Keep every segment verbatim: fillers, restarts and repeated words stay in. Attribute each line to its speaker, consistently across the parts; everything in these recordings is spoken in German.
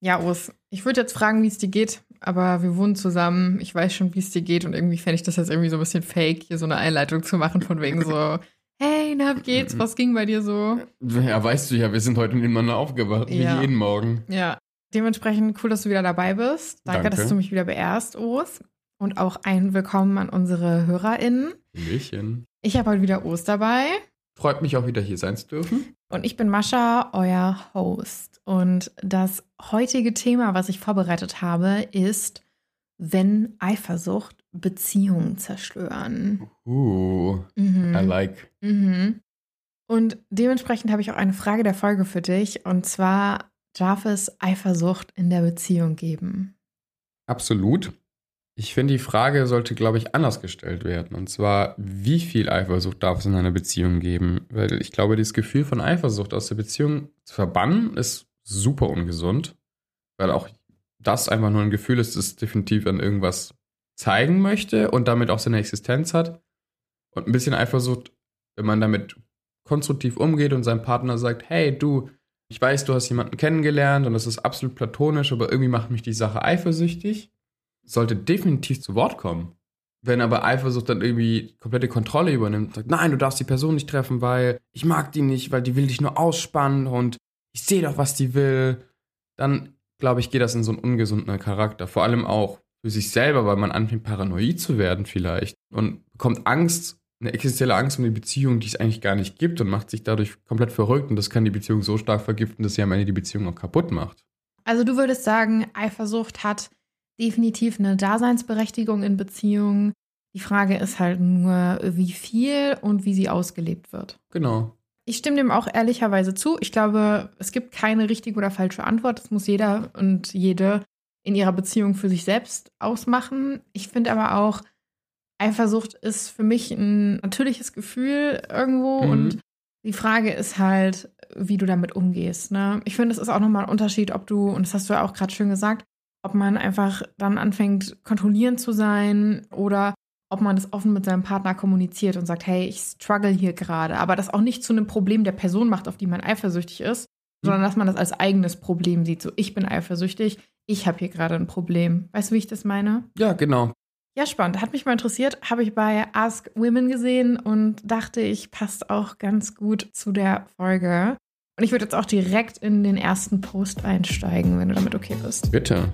Speaker 1: Ja, Urs, ich würde jetzt fragen, wie es dir geht, aber wir wohnen zusammen. Ich weiß schon, wie es dir geht und irgendwie fände ich das jetzt irgendwie so ein bisschen fake, hier so eine Einleitung zu machen von wegen so, hey, na, wie geht's? Was ging bei dir so?
Speaker 2: Ja, weißt du ja, wir sind heute nebeneinander aufgewacht,
Speaker 1: Ja.
Speaker 2: wie jeden Morgen.
Speaker 1: Ja, dementsprechend cool, dass du wieder dabei bist. Danke,
Speaker 2: Danke.
Speaker 1: dass du mich wieder beehrst, Urs. Und auch ein Willkommen an unsere HörerInnen.
Speaker 2: Hallöchen.
Speaker 1: Ich habe heute wieder Urs dabei.
Speaker 2: Freut mich auch wieder hier sein zu dürfen.
Speaker 1: Und ich bin Mascha, euer Host. Und das heutige Thema, was ich vorbereitet habe, ist, wenn Eifersucht Beziehungen zerstören.
Speaker 2: Uh,
Speaker 1: Mhm.
Speaker 2: I like.
Speaker 1: Mhm. Und dementsprechend habe ich auch eine Frage der Folge für dich. Und zwar, darf es Eifersucht in der Beziehung geben?
Speaker 2: Absolut. Ich finde, die Frage sollte, glaube ich, anders gestellt werden. Und zwar, wie viel Eifersucht darf es in einer Beziehung geben? Weil ich glaube, dieses Gefühl von Eifersucht aus der Beziehung zu verbannen, ist super ungesund. Weil auch das einfach nur ein Gefühl ist, das definitiv an irgendwas zeigen möchte und damit auch seine Existenz hat. Und ein bisschen Eifersucht, wenn man damit konstruktiv umgeht und seinem Partner sagt, hey, du, ich weiß, du hast jemanden kennengelernt und das ist absolut platonisch, aber irgendwie macht mich die Sache eifersüchtig, sollte definitiv zu Wort kommen. Wenn aber Eifersucht dann irgendwie komplette Kontrolle übernimmt und sagt, nein, du darfst die Person nicht treffen, weil ich mag die nicht, weil die will dich nur ausspannen und ich sehe doch, was die will, dann, glaube ich, geht das in so einen ungesunden Charakter. Vor allem auch für sich selber, weil man anfängt, paranoid zu werden vielleicht und bekommt Angst, eine existenzielle Angst um die Beziehung, die es eigentlich gar nicht gibt und macht sich dadurch komplett verrückt und das kann die Beziehung so stark vergiften, dass sie am Ende die Beziehung auch kaputt macht.
Speaker 1: Also du würdest sagen, Eifersucht hat definitiv eine Daseinsberechtigung in Beziehungen. Die Frage ist halt nur, wie viel und wie sie ausgelebt wird.
Speaker 2: Genau.
Speaker 1: Ich stimme dem auch ehrlicherweise zu. Ich glaube, es gibt keine richtige oder falsche Antwort. Das muss jeder und jede in ihrer Beziehung für sich selbst ausmachen. Ich finde aber auch, Eifersucht ist für mich ein natürliches Gefühl irgendwo. Mhm. Und die Frage ist halt, wie du damit umgehst. Ne? Ich finde, es ist auch nochmal ein Unterschied, ob du, und das hast du ja auch gerade schön gesagt, ob man einfach dann anfängt, kontrollierend zu sein oder ob man das offen mit seinem Partner kommuniziert und sagt, hey, ich struggle hier gerade. Aber das auch nicht zu einem Problem der Person macht, auf die man eifersüchtig ist, mhm. sondern dass man das als eigenes Problem sieht. So, ich bin eifersüchtig, ich habe hier gerade ein Problem. Weißt du, wie ich das meine?
Speaker 2: Ja, genau.
Speaker 1: Ja, spannend. Hat mich mal interessiert. Habe ich bei Ask Women gesehen und dachte, ich passt auch ganz gut zu der Folge. Und ich würde jetzt auch direkt in den ersten Post einsteigen, wenn du damit okay bist.
Speaker 2: Bitte.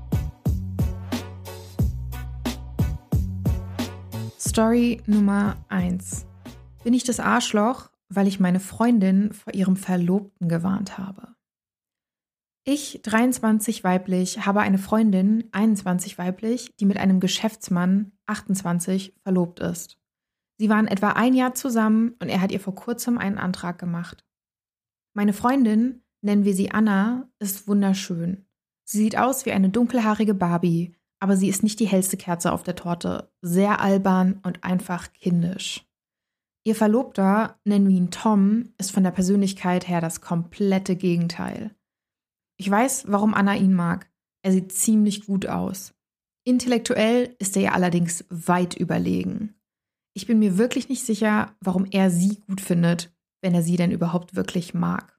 Speaker 1: Story Nummer eins. Bin ich das Arschloch, weil ich meine Freundin vor ihrem Verlobten gewarnt habe? Ich, dreiundzwanzig weiblich, habe eine Freundin, einundzwanzig weiblich, die mit einem Geschäftsmann, achtundzwanzig, verlobt ist. Sie waren etwa ein Jahr zusammen und er hat ihr vor kurzem einen Antrag gemacht. Meine Freundin, nennen wir sie Anna, ist wunderschön. Sie sieht aus wie eine dunkelhaarige Barbie, aber sie ist nicht die hellste Kerze auf der Torte, sehr albern und einfach kindisch. Ihr Verlobter, nennen wir ihn Tom, ist von der Persönlichkeit her das komplette Gegenteil. Ich weiß, warum Anna ihn mag. Er sieht ziemlich gut aus. Intellektuell ist er ihr allerdings weit überlegen. Ich bin mir wirklich nicht sicher, warum er sie gut findet, wenn er sie denn überhaupt wirklich mag.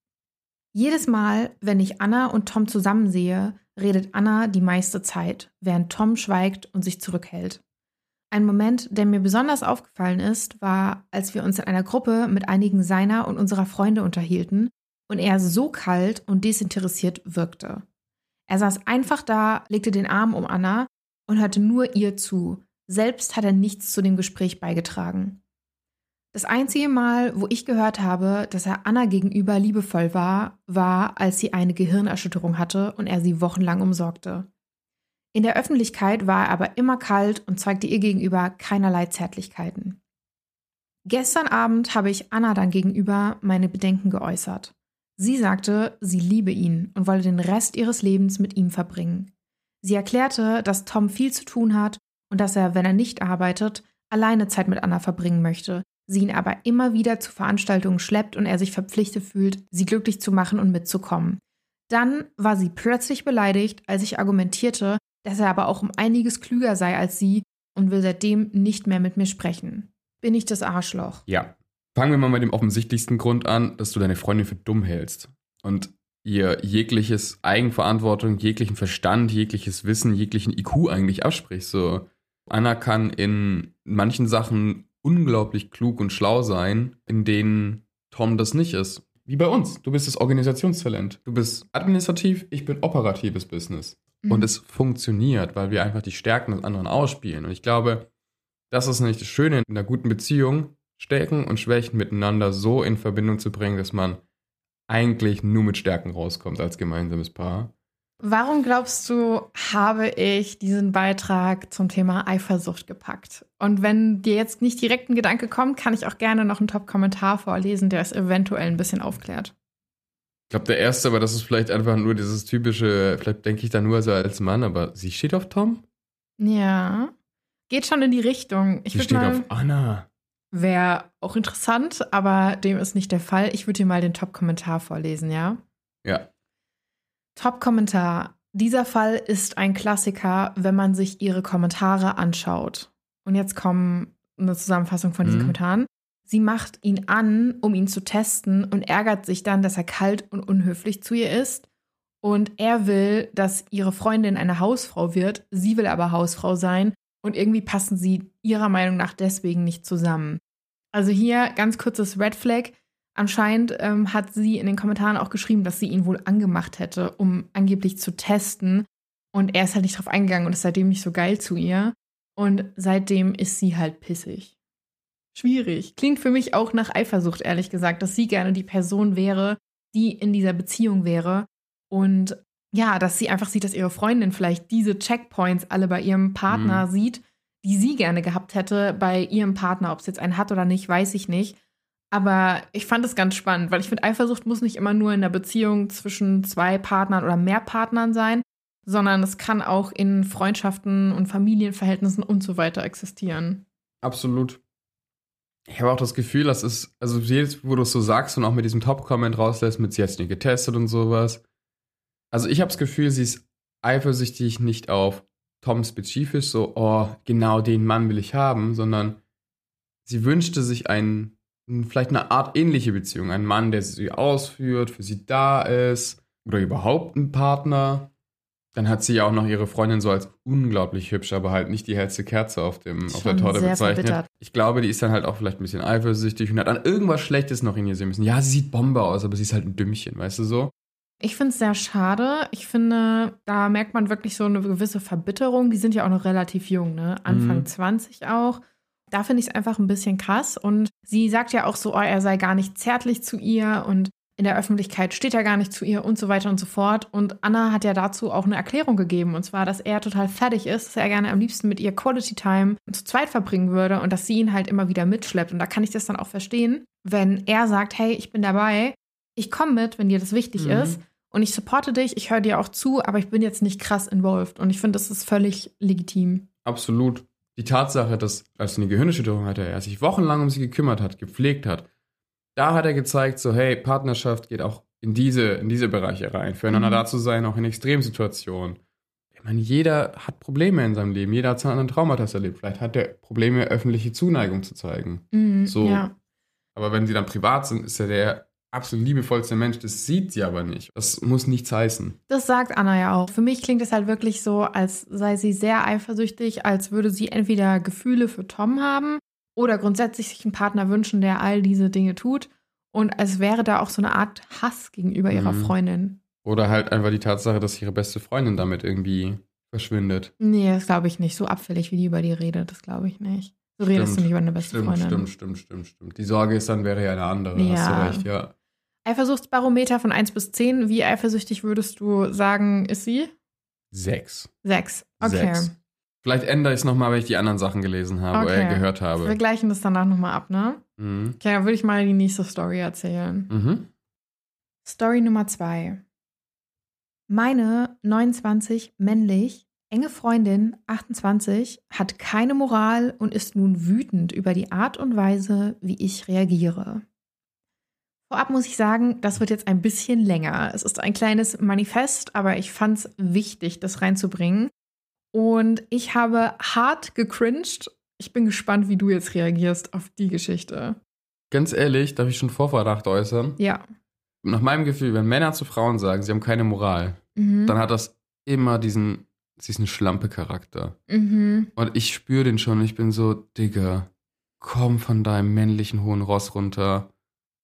Speaker 1: Jedes Mal, wenn ich Anna und Tom zusammen sehe, redet Anna die meiste Zeit, während Tom schweigt und sich zurückhält. Ein Moment, der mir besonders aufgefallen ist, war, als wir uns in einer Gruppe mit einigen seiner und unserer Freunde unterhielten und er so kalt und desinteressiert wirkte. Er saß einfach da, legte den Arm um Anna und hörte nur ihr zu. Selbst hat er nichts zu dem Gespräch beigetragen. Das einzige Mal, wo ich gehört habe, dass er Anna gegenüber liebevoll war, war, als sie eine Gehirnerschütterung hatte und er sie wochenlang umsorgte. In der Öffentlichkeit war er aber immer kalt und zeigte ihr gegenüber keinerlei Zärtlichkeiten. Gestern Abend habe ich Anna dann gegenüber meine Bedenken geäußert. Sie sagte, sie liebe ihn und wolle den Rest ihres Lebens mit ihm verbringen. Sie erklärte, dass Tom viel zu tun hat und dass er, wenn er nicht arbeitet, alleine Zeit mit Anna verbringen möchte, sie ihn aber immer wieder zu Veranstaltungen schleppt und er sich verpflichtet fühlt, sie glücklich zu machen und mitzukommen. Dann war sie plötzlich beleidigt, als ich argumentierte, dass er aber auch um einiges klüger sei als sie und will seitdem nicht mehr mit mir sprechen. Bin ich das Arschloch?
Speaker 2: Ja. Fangen wir mal mit dem offensichtlichsten Grund an, dass du deine Freundin für dumm hältst. Und ihr jegliches Eigenverantwortung, jeglichen Verstand, jegliches Wissen, jeglichen I Q eigentlich absprichst. So, Anna kann in manchen Sachen unglaublich klug und schlau sein, in denen Tom das nicht ist. Wie bei uns. Du bist das Organisationstalent. Du bist administrativ, ich bin operatives Business. Mhm. Und es funktioniert, weil wir einfach die Stärken des anderen ausspielen. Und ich glaube, das ist nicht das Schöne in einer guten Beziehung, Stärken und Schwächen miteinander so in Verbindung zu bringen, dass man eigentlich nur mit Stärken rauskommt als gemeinsames Paar.
Speaker 1: Warum glaubst du, habe ich diesen Beitrag zum Thema Eifersucht gepackt? Und wenn dir jetzt nicht direkt ein Gedanke kommt, kann ich auch gerne noch einen Top-Kommentar vorlesen, der es eventuell ein bisschen aufklärt.
Speaker 2: Ich glaube, der erste, aber das ist vielleicht einfach nur dieses typische, vielleicht denke ich da nur so als Mann, aber sie steht auf Tom?
Speaker 1: Ja, geht schon in die Richtung. Ich
Speaker 2: sie steht
Speaker 1: mal,
Speaker 2: auf Anna.
Speaker 1: Wäre auch interessant, aber dem ist nicht der Fall. Ich würde dir mal den Top-Kommentar vorlesen, ja?
Speaker 2: Ja.
Speaker 1: Top-Kommentar. Dieser Fall ist ein Klassiker, wenn man sich ihre Kommentare anschaut. Und jetzt kommt eine Zusammenfassung von diesen mhm. Kommentaren. Sie macht ihn an, um ihn zu testen und ärgert sich dann, dass er kalt und unhöflich zu ihr ist. Und er will, dass ihre Freundin eine Hausfrau wird. Sie will aber Hausfrau sein. Und irgendwie passen sie ihrer Meinung nach deswegen nicht zusammen. Also hier ganz kurzes Red Flag. Anscheinend ähm, hat sie in den Kommentaren auch geschrieben, dass sie ihn wohl angemacht hätte, um angeblich zu testen. Und er ist halt nicht drauf eingegangen und ist seitdem nicht so geil zu ihr. Und seitdem ist sie halt pissig. Schwierig. Klingt für mich auch nach Eifersucht, ehrlich gesagt, dass sie gerne die Person wäre, die in dieser Beziehung wäre. Und ja, dass sie einfach sieht, dass ihre Freundin vielleicht diese Checkpoints alle bei ihrem Partner mhm. sieht, die sie gerne gehabt hätte bei ihrem Partner. Ob es jetzt einen hat oder nicht, weiß ich nicht. Aber ich fand es ganz spannend, weil ich finde, Eifersucht muss nicht immer nur in einer Beziehung zwischen zwei Partnern oder mehr Partnern sein, sondern es kann auch in Freundschaften und Familienverhältnissen und so weiter existieren.
Speaker 2: Absolut. Ich habe auch das Gefühl, das ist, also jedes, wo du es so sagst und auch mit diesem Top-Comment rauslässt, mit sie hat nicht getestet und sowas. Also ich habe das Gefühl, sie ist eifersüchtig nicht auf Tom spezifisch, so, oh, genau den Mann will ich haben, sondern sie wünschte sich einen, vielleicht eine Art ähnliche Beziehung. Ein Mann, der sie ausführt, für sie da ist oder überhaupt ein Partner. Dann hat sie ja auch noch ihre Freundin so als unglaublich hübsch, aber halt nicht die hellste Kerze auf, dem, auf der Torte bezeichnet. Verbittert. Ich glaube, die ist dann halt auch vielleicht ein bisschen eifersüchtig und hat an irgendwas Schlechtes noch in ihr sehen müssen. Ja, sie sieht Bombe aus, aber sie ist halt ein Dümmchen, weißt du so?
Speaker 1: Ich finde es sehr schade. Ich finde, da merkt man wirklich so eine gewisse Verbitterung. Die sind ja auch noch relativ jung, ne? Anfang mhm. zwanzig auch. Da finde ich es einfach ein bisschen krass. Und sie sagt ja auch so, oh, er sei gar nicht zärtlich zu ihr und in der Öffentlichkeit steht er gar nicht zu ihr und so weiter und so fort. Und Anna hat ja dazu auch eine Erklärung gegeben. Und zwar, dass er total fertig ist, dass er gerne am liebsten mit ihr Quality Time zu zweit verbringen würde und dass sie ihn halt immer wieder mitschleppt. Und da kann ich das dann auch verstehen, wenn er sagt, hey, ich bin dabei, ich komme mit, wenn dir das wichtig mhm. ist. Und ich supporte dich, ich höre dir auch zu, aber ich bin jetzt nicht krass involved. Und ich finde, das ist völlig legitim.
Speaker 2: Absolut. Die Tatsache, dass, als eine Gehirnerschütterung hatte, er sich wochenlang um sie gekümmert hat, gepflegt hat, da hat er gezeigt, so hey, Partnerschaft geht auch in diese, in diese Bereiche rein. Füreinander mhm. da zu sein, auch in Extremsituationen. Ich meine, jeder hat Probleme in seinem Leben. Jeder hat seinen anderen Traumata erlebt. Vielleicht hat er Probleme, öffentliche Zuneigung zu zeigen.
Speaker 1: Mhm,
Speaker 2: so.
Speaker 1: Ja.
Speaker 2: Aber wenn sie dann privat sind, ist er der absolut liebevollste Mensch. Das sieht sie aber nicht. Das muss nichts heißen.
Speaker 1: Das sagt Anna ja auch. Für mich klingt es halt wirklich so, als sei sie sehr eifersüchtig, als würde sie entweder Gefühle für Tom haben oder grundsätzlich sich einen Partner wünschen, der all diese Dinge tut. Und als wäre da auch so eine Art Hass gegenüber mhm. ihrer Freundin.
Speaker 2: Oder halt einfach die Tatsache, dass ihre beste Freundin damit irgendwie verschwindet.
Speaker 1: Nee, das glaube ich nicht. So abfällig, wie die über die redet, das glaube ich nicht. So redest du nicht über eine beste
Speaker 2: stimmt,
Speaker 1: Freundin.
Speaker 2: Stimmt, stimmt, stimmt, stimmt. Die Sorge ist dann, wäre ja eine andere.
Speaker 1: Ja.
Speaker 2: Hast du recht, ja.
Speaker 1: Eifersuchtsbarometer von eins bis zehn. Wie eifersüchtig würdest du sagen, ist sie?
Speaker 2: Sechs.
Speaker 1: Sechs, okay.
Speaker 2: Sechs. Vielleicht ändere ich es nochmal, wenn ich die anderen Sachen gelesen habe
Speaker 1: okay.
Speaker 2: oder gehört habe.
Speaker 1: Wir gleichen das danach nochmal ab, ne?
Speaker 2: Mhm.
Speaker 1: Okay, dann würde ich mal die nächste Story erzählen.
Speaker 2: Mhm.
Speaker 1: Story Nummer zwei. Meine neunundzwanzig, männlich, enge Freundin, achtundzwanzig, hat keine Moral und ist nun wütend über die Art und Weise, wie ich reagiere. Vorab muss ich sagen, das wird jetzt ein bisschen länger. Es ist ein kleines Manifest, aber ich fand es wichtig, das reinzubringen. Und ich habe hart gecringed. Ich bin gespannt, wie du jetzt reagierst auf die Geschichte.
Speaker 2: Ganz ehrlich, darf ich schon Vorverdacht äußern?
Speaker 1: Ja.
Speaker 2: nach meinem Gefühl, wenn Männer zu Frauen sagen, sie haben keine Moral,
Speaker 1: Mhm.
Speaker 2: dann hat das immer diesen, diesen Schlampe-Charakter.
Speaker 1: Mhm.
Speaker 2: Und ich spüre den schon. Ich bin so, Digga, komm von deinem männlichen hohen Ross runter.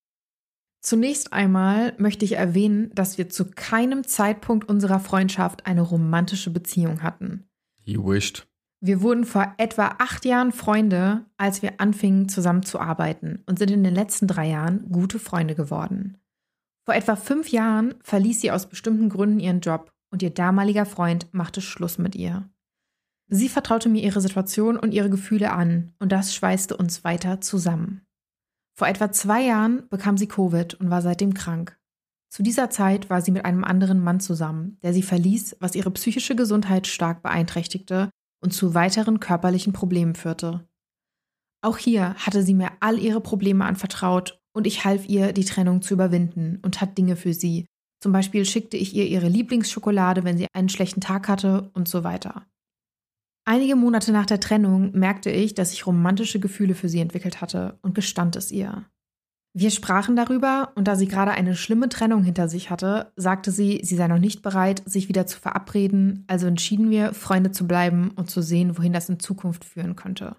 Speaker 1: Zunächst einmal möchte ich erwähnen, dass wir zu keinem Zeitpunkt unserer Freundschaft eine romantische Beziehung hatten.
Speaker 2: He wished.
Speaker 1: Wir wurden vor etwa acht Jahren Freunde, als wir anfingen zusammen zu arbeiten und sind in den letzten drei Jahren gute Freunde geworden. Vor etwa fünf Jahren verließ sie aus bestimmten Gründen ihren Job und ihr damaliger Freund machte Schluss mit ihr. Sie vertraute mir ihre Situation und ihre Gefühle an und das schweißte uns weiter zusammen. Vor etwa zwei Jahren bekam sie Covid und war seitdem krank. Zu dieser Zeit war sie mit einem anderen Mann zusammen, der sie verließ, was ihre psychische Gesundheit stark beeinträchtigte und zu weiteren körperlichen Problemen führte. Auch hier hatte sie mir all ihre Probleme anvertraut und ich half ihr, die Trennung zu überwinden und tat Dinge für sie. Zum Beispiel schickte ich ihr ihre Lieblingsschokolade, wenn sie einen schlechten Tag hatte und so weiter. Einige Monate nach der Trennung merkte ich, dass ich romantische Gefühle für sie entwickelt hatte und gestand es ihr. Wir sprachen darüber und da sie gerade eine schlimme Trennung hinter sich hatte, sagte sie, sie sei noch nicht bereit, sich wieder zu verabreden, also entschieden wir, Freunde zu bleiben und zu sehen, wohin das in Zukunft führen könnte.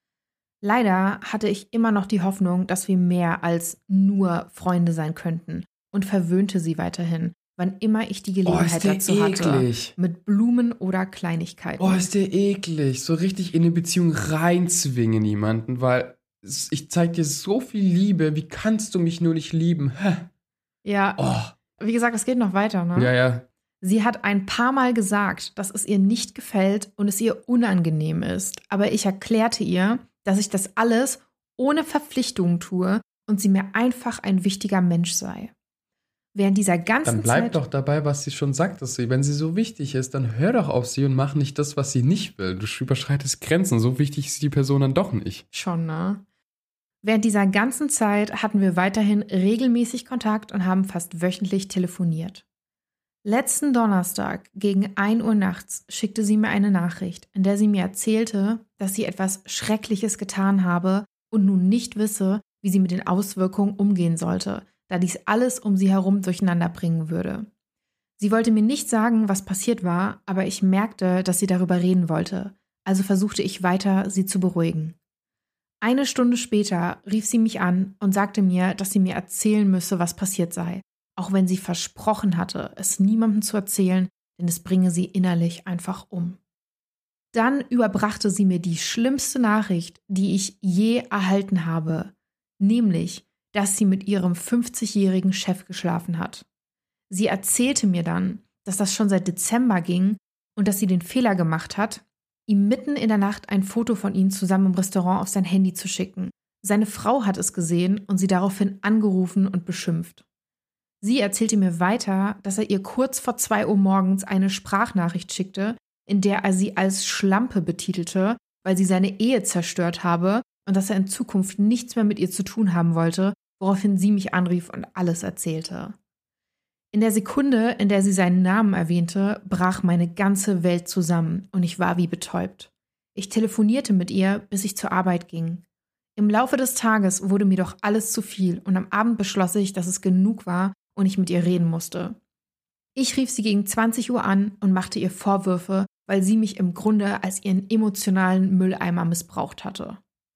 Speaker 1: Leider hatte ich immer noch die Hoffnung, dass wir mehr als nur Freunde sein könnten und verwöhnte sie weiterhin, wann immer ich die Gelegenheit
Speaker 2: oh,
Speaker 1: dazu
Speaker 2: eklig.
Speaker 1: hatte, mit Blumen oder Kleinigkeiten.
Speaker 2: Oh, ist der eklig. So richtig in eine Beziehung reinzwingen jemanden, weil ich zeig dir so viel Liebe, wie kannst du mich nur nicht lieben? Hä?
Speaker 1: Ja,
Speaker 2: oh.
Speaker 1: Wie gesagt, es geht noch weiter, ne?
Speaker 2: Ja, ja.
Speaker 1: Sie hat ein paar Mal gesagt, dass es ihr nicht gefällt und es ihr unangenehm ist, aber ich erklärte ihr, dass ich das alles ohne Verpflichtungen tue und sie mir einfach ein wichtiger Mensch sei. Während dieser ganzen
Speaker 2: Dann bleib
Speaker 1: Zeit
Speaker 2: doch dabei, was sie schon sagt, dass sie, wenn sie so wichtig ist, dann hör doch auf sie und mach nicht das, was sie nicht will. Du überschreitest Grenzen. So wichtig ist die Person dann doch nicht.
Speaker 1: Schon, ne? Während dieser ganzen Zeit hatten wir weiterhin regelmäßig Kontakt und haben fast wöchentlich telefoniert. Letzten Donnerstag gegen ein Uhr nachts schickte sie mir eine Nachricht, in der sie mir erzählte, dass sie etwas Schreckliches getan habe und nun nicht wisse, wie sie mit den Auswirkungen umgehen sollte, da dies alles um sie herum durcheinander bringen würde. Sie wollte mir nicht sagen, was passiert war, aber ich merkte, dass sie darüber reden wollte, also versuchte ich weiter, sie zu beruhigen. Eine Stunde später rief sie mich an und sagte mir, dass sie mir erzählen müsse, was passiert sei, auch wenn sie versprochen hatte, es niemandem zu erzählen, denn es bringe sie innerlich einfach um. Dann überbrachte sie mir die schlimmste Nachricht, die ich je erhalten habe, nämlich, dass sie mit ihrem fünfzigjährigen Chef geschlafen hat. Sie erzählte mir dann, dass das schon seit Dezember ging und dass sie den Fehler gemacht hat, ihm mitten in der Nacht ein Foto von ihnen zusammen im Restaurant auf sein Handy zu schicken. Seine Frau hat es gesehen und sie daraufhin angerufen und beschimpft. Sie erzählte mir weiter, dass er ihr kurz vor zwei Uhr morgens eine Sprachnachricht schickte, in der er sie als Schlampe betitelte, weil sie seine Ehe zerstört habe und dass er in Zukunft nichts mehr mit ihr zu tun haben wollte, woraufhin sie mich anrief und alles erzählte. In der Sekunde, in der sie seinen Namen erwähnte, brach meine ganze Welt zusammen und ich war wie betäubt. Ich telefonierte mit ihr, bis ich zur Arbeit ging. Im Laufe des Tages wurde mir doch alles zu viel und am Abend beschloss ich, dass es genug war und ich mit ihr reden musste. Ich rief sie gegen zwanzig Uhr an und machte ihr Vorwürfe, weil sie mich im Grunde als ihren emotionalen Mülleimer missbraucht hatte.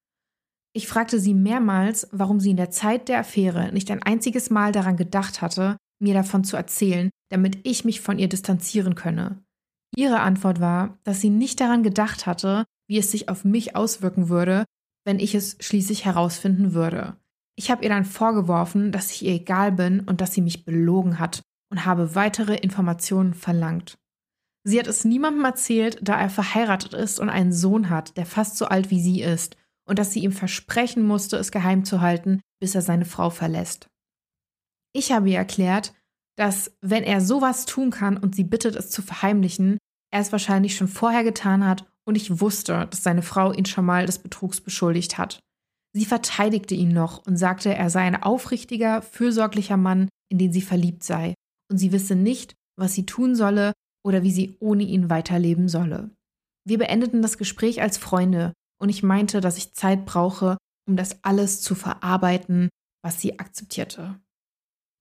Speaker 1: Ich fragte sie mehrmals, warum sie in der Zeit der Affäre nicht ein einziges Mal daran gedacht hatte, mir davon zu erzählen, damit ich mich von ihr distanzieren könne. Ihre Antwort war, dass sie nicht daran gedacht hatte, wie es sich auf mich auswirken würde, wenn ich es schließlich herausfinden würde. Ich habe ihr dann vorgeworfen, dass ich ihr egal bin und dass sie mich belogen hat und habe weitere Informationen verlangt. Sie hat es niemandem erzählt, da er verheiratet ist und einen Sohn hat, der fast so alt wie sie ist, und dass sie ihm versprechen musste, es geheim zu halten, bis er seine Frau verlässt. Ich habe ihr erklärt, dass, wenn er sowas tun kann und sie bittet, es zu verheimlichen, er es wahrscheinlich schon vorher getan hat und ich wusste, dass seine Frau ihn schon mal des Betrugs beschuldigt hat. Sie verteidigte ihn noch und sagte, er sei ein aufrichtiger, fürsorglicher Mann, in den sie verliebt sei, und sie wisse nicht, was sie tun solle oder wie sie ohne ihn weiterleben solle. Wir beendeten das Gespräch als Freunde und ich meinte, dass ich Zeit brauche, um das alles zu verarbeiten, was sie akzeptierte.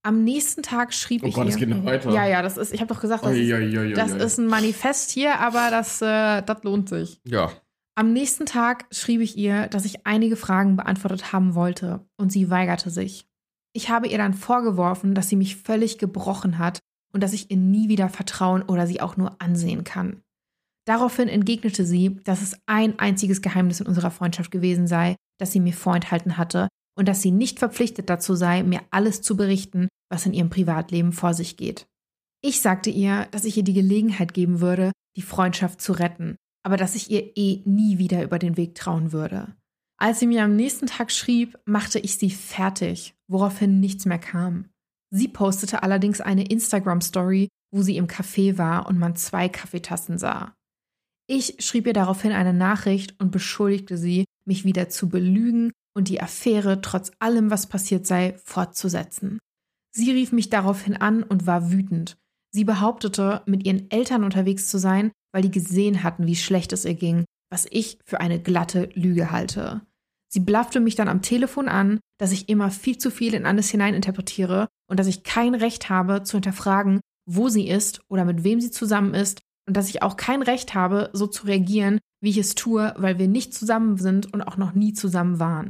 Speaker 1: Am nächsten Tag schrieb
Speaker 2: oh
Speaker 1: ich
Speaker 2: Gott,
Speaker 1: ihr.
Speaker 2: es geht noch weiter.
Speaker 1: Ja, ja, das ist, ich habe doch gesagt, das,
Speaker 2: oi,
Speaker 1: ist,
Speaker 2: oi, oi,
Speaker 1: das
Speaker 2: oi.
Speaker 1: ist ein Manifest hier, aber das, äh, das lohnt sich.
Speaker 2: Ja.
Speaker 1: Am nächsten Tag schrieb ich ihr, dass ich einige Fragen beantwortet haben wollte und sie weigerte sich. Ich habe ihr dann vorgeworfen, dass sie mich völlig gebrochen hat und dass ich ihr nie wieder vertrauen oder sie auch nur ansehen kann. Daraufhin entgegnete sie, dass es ein einziges Geheimnis in unserer Freundschaft gewesen sei, das sie mir vorenthalten hatte und dass sie nicht verpflichtet dazu sei, mir alles zu berichten, was in ihrem Privatleben vor sich geht. Ich sagte ihr, dass ich ihr die Gelegenheit geben würde, die Freundschaft zu retten, aber dass ich ihr eh nie wieder über den Weg trauen würde. Als sie mir am nächsten Tag schrieb, machte ich sie fertig, woraufhin nichts mehr kam. Sie postete allerdings eine Instagram-Story, wo sie im Café war und man zwei Kaffeetassen sah. Ich schrieb ihr daraufhin eine Nachricht und beschuldigte sie, mich wieder zu belügen und die Affäre trotz allem, was passiert sei, fortzusetzen. Sie rief mich daraufhin an und war wütend. Sie behauptete, mit ihren Eltern unterwegs zu sein, weil die gesehen hatten, wie schlecht es ihr ging, was ich für eine glatte Lüge halte. Sie blaffte mich dann am Telefon an, dass ich immer viel zu viel in alles hineininterpretiere und dass ich kein Recht habe, zu hinterfragen, wo sie ist oder mit wem sie zusammen ist und dass ich auch kein Recht habe, so zu reagieren, wie ich es tue, weil wir nicht zusammen sind und auch noch nie zusammen waren.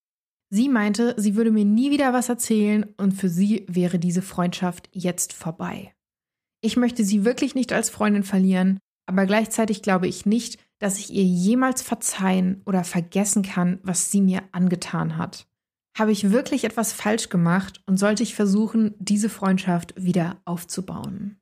Speaker 1: Sie meinte, sie würde mir nie wieder was erzählen und für sie wäre diese Freundschaft jetzt vorbei. Ich möchte sie wirklich nicht als Freundin verlieren, aber gleichzeitig glaube ich nicht, dass ich ihr jemals verzeihen oder vergessen kann, was sie mir angetan hat. Habe ich wirklich etwas falsch gemacht und sollte ich versuchen, diese Freundschaft wieder aufzubauen?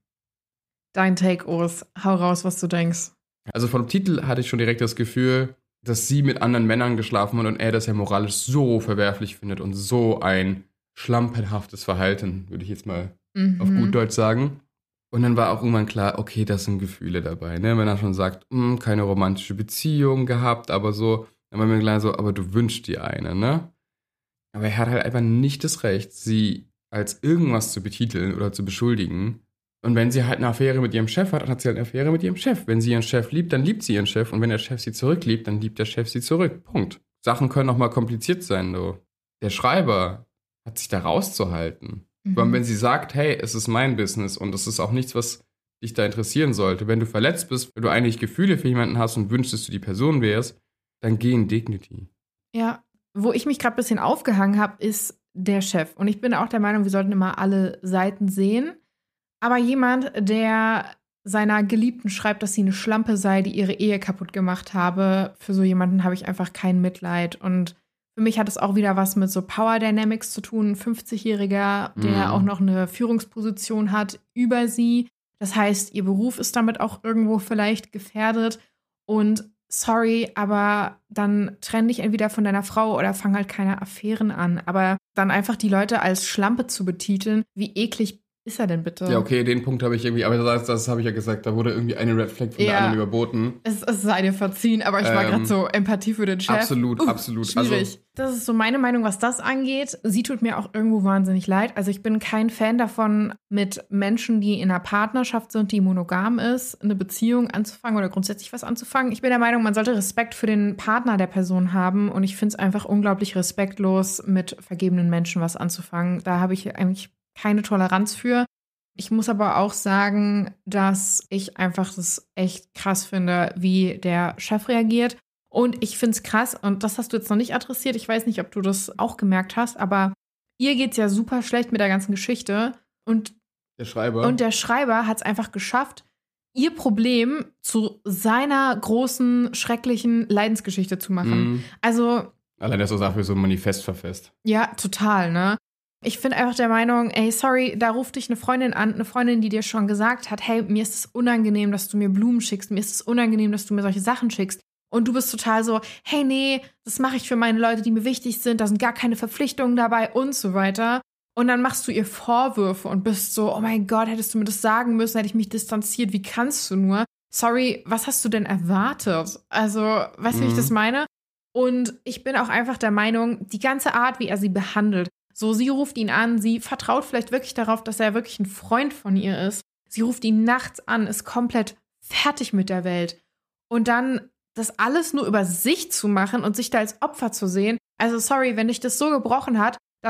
Speaker 1: Dein Take, Urs. Hau raus, was du denkst.
Speaker 2: Also vom Titel hatte ich schon direkt das Gefühl, dass sie mit anderen Männern geschlafen hat und er das ja moralisch so verwerflich findet und so ein schlampenhaftes Verhalten, würde ich jetzt mal mhm. auf gut Deutsch sagen. Und dann war auch irgendwann klar, okay, das sind Gefühle dabei. Ne? Wenn er schon sagt, keine romantische Beziehung gehabt, aber so, dann war mir klar so, aber du wünschst dir eine, ne? Aber er hat halt einfach nicht das Recht, sie als irgendwas zu betiteln oder zu beschuldigen. Und wenn sie halt eine Affäre mit ihrem Chef hat, dann hat sie halt eine Affäre mit ihrem Chef. Wenn sie ihren Chef liebt, dann liebt sie ihren Chef. Und wenn der Chef sie zurückliebt, dann liebt der Chef sie zurück. Punkt. Sachen können auch mal kompliziert sein, du. Der Schreiber hat sich da rauszuhalten. Mhm. Aber wenn sie sagt, hey, es ist mein Business und es ist auch nichts, was dich da interessieren sollte. Wenn du verletzt bist, wenn du eigentlich Gefühle für jemanden hast und wünschst, dass du die Person wärst, dann geh in Dignity.
Speaker 1: Ja, wo ich mich gerade ein bisschen aufgehangen habe, ist der Chef. Und ich bin auch der Meinung, wir sollten immer alle Seiten sehen. Aber jemand, der seiner Geliebten schreibt, dass sie eine Schlampe sei, die ihre Ehe kaputt gemacht habe, für so jemanden habe ich einfach kein Mitleid. Und für mich hat es auch wieder was mit so Power Dynamics zu tun. Ein fünfzigjähriger, der mhm. auch noch eine Führungsposition hat über sie. Das heißt, ihr Beruf ist damit auch irgendwo vielleicht gefährdet. Und sorry, aber dann trenn dich entweder von deiner Frau oder fang halt keine Affären an. Aber dann einfach die Leute als Schlampe zu betiteln, wie eklig ist er denn bitte?
Speaker 2: Ja, okay, den Punkt habe ich irgendwie, aber das, das habe ich ja gesagt, da wurde irgendwie eine Red Flag von ja, der anderen überboten.
Speaker 1: Es, es sei dir verziehen, aber ich war ähm, gerade so Empathie für den Chef.
Speaker 2: Absolut, uh, absolut.
Speaker 1: Schwierig. Also, das ist so meine Meinung, was das angeht. Sie tut mir auch irgendwo wahnsinnig leid. Also ich bin kein Fan davon, mit Menschen, die in einer Partnerschaft sind, die monogam ist, eine Beziehung anzufangen oder grundsätzlich was anzufangen. Ich bin der Meinung, man sollte Respekt für den Partner der Person haben und ich finde es einfach unglaublich respektlos, mit vergebenen Menschen was anzufangen. Da habe ich eigentlich keine Toleranz für. Ich muss aber auch sagen, dass ich einfach das echt krass finde, wie der Chef reagiert. Und ich finde es krass, und das hast du jetzt noch nicht adressiert, ich weiß nicht, ob du das auch gemerkt hast, aber ihr geht's ja super schlecht mit der ganzen Geschichte. Und
Speaker 2: der Schreiber,
Speaker 1: und der Schreiber hat es einfach geschafft, ihr Problem zu seiner großen, schrecklichen Leidensgeschichte zu machen. Mhm. Also
Speaker 2: allein, dass er dafür so ein Manifest verfasst.
Speaker 1: Ja, total, ne? Ich bin einfach der Meinung, ey, sorry, da ruft dich eine Freundin an, eine Freundin, die dir schon gesagt hat, hey, mir ist es unangenehm, dass du mir Blumen schickst, mir ist es unangenehm, dass du mir solche Sachen schickst. Und du bist total so, hey, nee, das mache ich für meine Leute, die mir wichtig sind, da sind gar keine Verpflichtungen dabei und so weiter. Und dann machst du ihr Vorwürfe und bist so, oh mein Gott, hättest du mir das sagen müssen, hätte ich mich distanziert, wie kannst du nur? Sorry, was hast du denn erwartet? Also, weißt du, mhm. wie ich das meine? Und ich bin auch einfach der Meinung, die ganze Art, wie er sie behandelt, so, sie ruft ihn an, sie vertraut vielleicht wirklich darauf, dass er wirklich ein Freund von ihr ist. Sie ruft ihn nachts an, ist komplett fertig mit der Welt. Und dann das alles nur über sich zu machen und sich da als Opfer zu sehen. Also sorry, wenn dich das so gebrochen hat, dann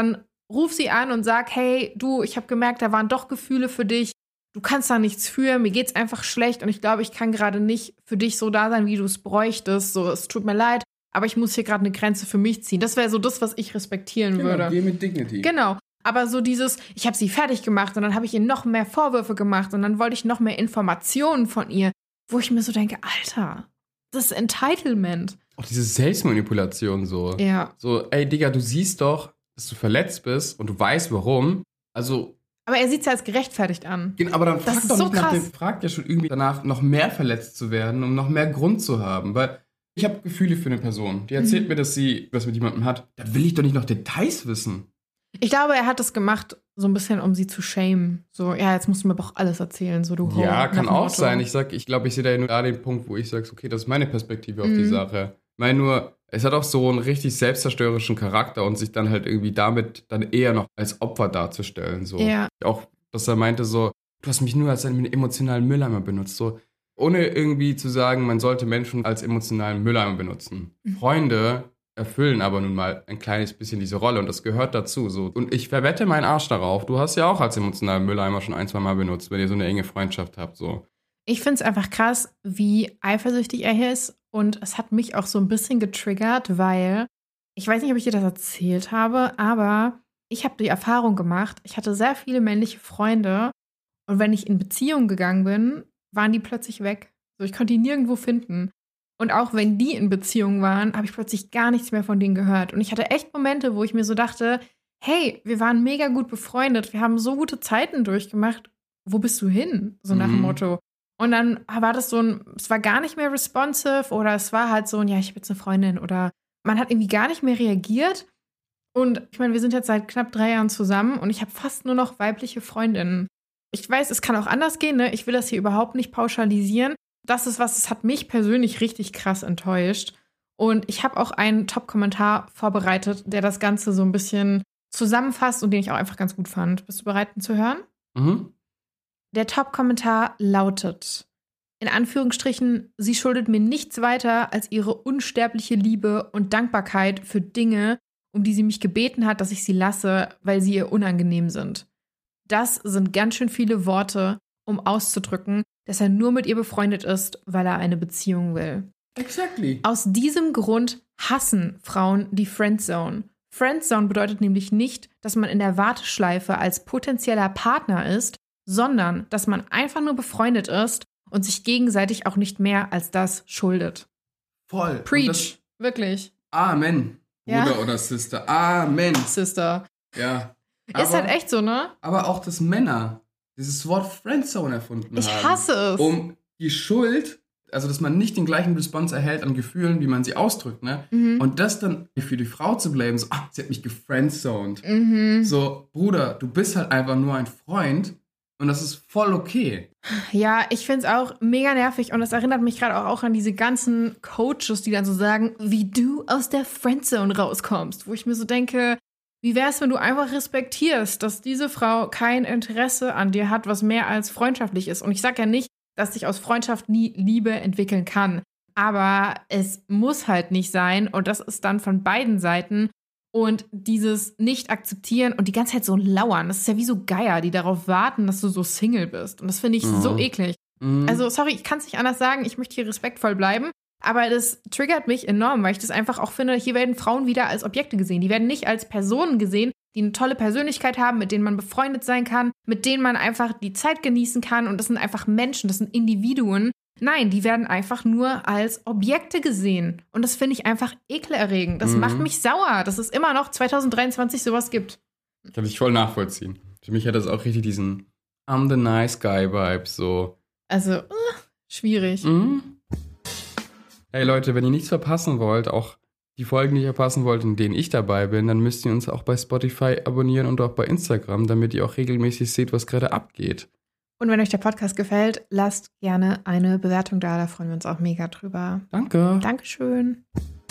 Speaker 1: ruf sie an und sag, hey, du, ich habe gemerkt, da waren doch Gefühle für dich. Du kannst da nichts für, mir geht's einfach schlecht und ich glaube, ich kann gerade nicht für dich so da sein, wie du es bräuchtest. So, es tut mir leid, aber ich muss hier gerade eine Grenze für mich ziehen. Das wäre so das, was ich respektieren
Speaker 2: genau,
Speaker 1: würde.
Speaker 2: Geh mit Dignity.
Speaker 1: Genau. Aber so dieses, ich habe sie fertig gemacht und dann habe ich ihr noch mehr Vorwürfe gemacht und dann wollte ich noch mehr Informationen von ihr, wo ich mir so denke, Alter, das ist Entitlement.
Speaker 2: Auch diese Selbstmanipulation so.
Speaker 1: Ja.
Speaker 2: So, ey, Digga, du siehst doch, dass du verletzt bist und du weißt warum. Also.
Speaker 1: Aber er sieht es ja als gerechtfertigt an.
Speaker 2: Aber dann fragt doch
Speaker 1: so
Speaker 2: nicht nach dem, fragt ja schon irgendwie danach, noch mehr verletzt zu werden, um noch mehr Grund zu haben. Weil ich habe Gefühle für eine Person. Die erzählt mhm. mir, dass sie was mit jemandem hat. Da will ich doch nicht noch Details wissen.
Speaker 1: Ich glaube, er hat das gemacht, so ein bisschen, um sie zu shamen. So, ja, jetzt musst du mir doch alles erzählen. So, du
Speaker 2: ja, kann auch sein. Ich sag, ich glaube, ich sehe da nur da den Punkt, wo ich sage, okay, das ist meine Perspektive auf mhm. die Sache. Ich meine nur, es hat auch so einen richtig selbstzerstörerischen Charakter und sich dann halt irgendwie damit dann eher noch als Opfer darzustellen. So.
Speaker 1: Ja.
Speaker 2: Auch, dass er meinte so, du hast mich nur als einen emotionalen Mülleimer benutzt. So, ohne irgendwie zu sagen, man sollte Menschen als emotionalen Mülleimer benutzen. Mhm. Freunde erfüllen aber nun mal ein kleines bisschen diese Rolle und das gehört dazu. So. Und ich verwette meinen Arsch darauf, du hast ja auch als emotionalen Mülleimer schon ein, zwei Mal benutzt, wenn ihr so eine enge Freundschaft habt. So.
Speaker 1: Ich finde es einfach krass, wie eifersüchtig er hier ist und es hat mich auch so ein bisschen getriggert, weil, ich weiß nicht, ob ich dir das erzählt habe, aber ich habe die Erfahrung gemacht, ich hatte sehr viele männliche Freunde und wenn ich in Beziehung gegangen bin, waren die plötzlich weg. So, ich konnte die nirgendwo finden. Und auch wenn die in Beziehung waren, habe ich plötzlich gar nichts mehr von denen gehört. Und ich hatte echt Momente, wo ich mir so dachte, hey, wir waren mega gut befreundet, wir haben so gute Zeiten durchgemacht. Wo bist du hin? So nach dem Motto. Und dann war das so ein, es war gar nicht mehr responsive oder es war halt so ein, ja, ich habe jetzt eine Freundin oder man hat irgendwie gar nicht mehr reagiert. Und ich meine, wir sind jetzt seit knapp drei Jahren zusammen und ich habe fast nur noch weibliche Freundinnen. Ich weiß, es kann auch anders gehen, ne? Ich will das hier überhaupt nicht pauschalisieren. Das ist was, es hat mich persönlich richtig krass enttäuscht. Und ich habe auch einen Top-Kommentar vorbereitet, der das Ganze so ein bisschen zusammenfasst und den ich auch einfach ganz gut fand. Bist du bereit, ihn zu hören?
Speaker 2: Mhm.
Speaker 1: Der Top-Kommentar lautet, in Anführungsstrichen, sie schuldet mir nichts weiter als ihre unsterbliche Liebe und Dankbarkeit für Dinge, um die sie mich gebeten hat, dass ich sie lasse, weil sie ihr unangenehm sind. Das sind ganz schön viele Worte, um auszudrücken, dass er nur mit ihr befreundet ist, weil er eine Beziehung will.
Speaker 2: Exactly.
Speaker 1: Aus diesem Grund hassen Frauen die Friendzone. Friendzone bedeutet nämlich nicht, dass man in der Warteschleife als potenzieller Partner ist, sondern dass man einfach nur befreundet ist und sich gegenseitig auch nicht mehr als das schuldet.
Speaker 2: Voll.
Speaker 1: Preach. Wirklich.
Speaker 2: Amen. Bruder
Speaker 1: Ja.
Speaker 2: oder Sister. Amen.
Speaker 1: Sister.
Speaker 2: Ja.
Speaker 1: Ist halt echt so, ne?
Speaker 2: Aber auch, dass Männer dieses Wort Friendzone erfunden
Speaker 1: Ich
Speaker 2: haben.
Speaker 1: hasse es.
Speaker 2: Um die Schuld, also dass man nicht den gleichen Response erhält an Gefühlen, wie man sie ausdrückt, ne?
Speaker 1: Mhm.
Speaker 2: Und das dann für die Frau zu blamen, so, ach, sie hat mich gefriendzoned.
Speaker 1: Mhm.
Speaker 2: So, Bruder, du bist halt einfach nur ein Freund und das ist voll okay.
Speaker 1: Ja, ich find's auch mega nervig und das erinnert mich gerade auch, auch an diese ganzen Coaches, die dann so sagen, wie du aus der Friendzone rauskommst, wo ich mir so denke, wie wär's, wenn du einfach respektierst, dass diese Frau kein Interesse an dir hat, was mehr als freundschaftlich ist. Und ich sag ja nicht, dass sich aus Freundschaft nie Liebe entwickeln kann. Aber es muss halt nicht sein. Und das ist dann von beiden Seiten. Und dieses Nicht-Akzeptieren und die ganze Zeit so lauern, das ist ja wie so Geier, die darauf warten, dass du so Single bist. Und das finde ich mhm. so eklig. Mhm. Also, sorry, ich kann es nicht anders sagen. Ich möchte hier respektvoll bleiben. Aber das triggert mich enorm, weil ich das einfach auch finde, hier werden Frauen wieder als Objekte gesehen. Die werden nicht als Personen gesehen, die eine tolle Persönlichkeit haben, mit denen man befreundet sein kann, mit denen man einfach die Zeit genießen kann. Und das sind einfach Menschen, das sind Individuen. Nein, die werden einfach nur als Objekte gesehen. Und das finde ich einfach ekelerregend. Das mhm. macht mich sauer, dass es immer noch zwanzig dreiundzwanzig sowas gibt.
Speaker 2: Kann ich voll nachvollziehen. Für mich hat das auch richtig diesen I'm the nice guy Vibe so.
Speaker 1: Also, uh, schwierig.
Speaker 2: Mhm. Hey Leute, wenn ihr nichts verpassen wollt, auch die Folgen nicht verpassen wollt, in denen ich dabei bin, dann müsst ihr uns auch bei Spotify abonnieren und auch bei Instagram, damit ihr auch regelmäßig seht, was gerade abgeht.
Speaker 1: Und wenn euch der Podcast gefällt, lasst gerne eine Bewertung da, da freuen wir uns auch mega drüber.
Speaker 2: Danke.
Speaker 1: Dankeschön.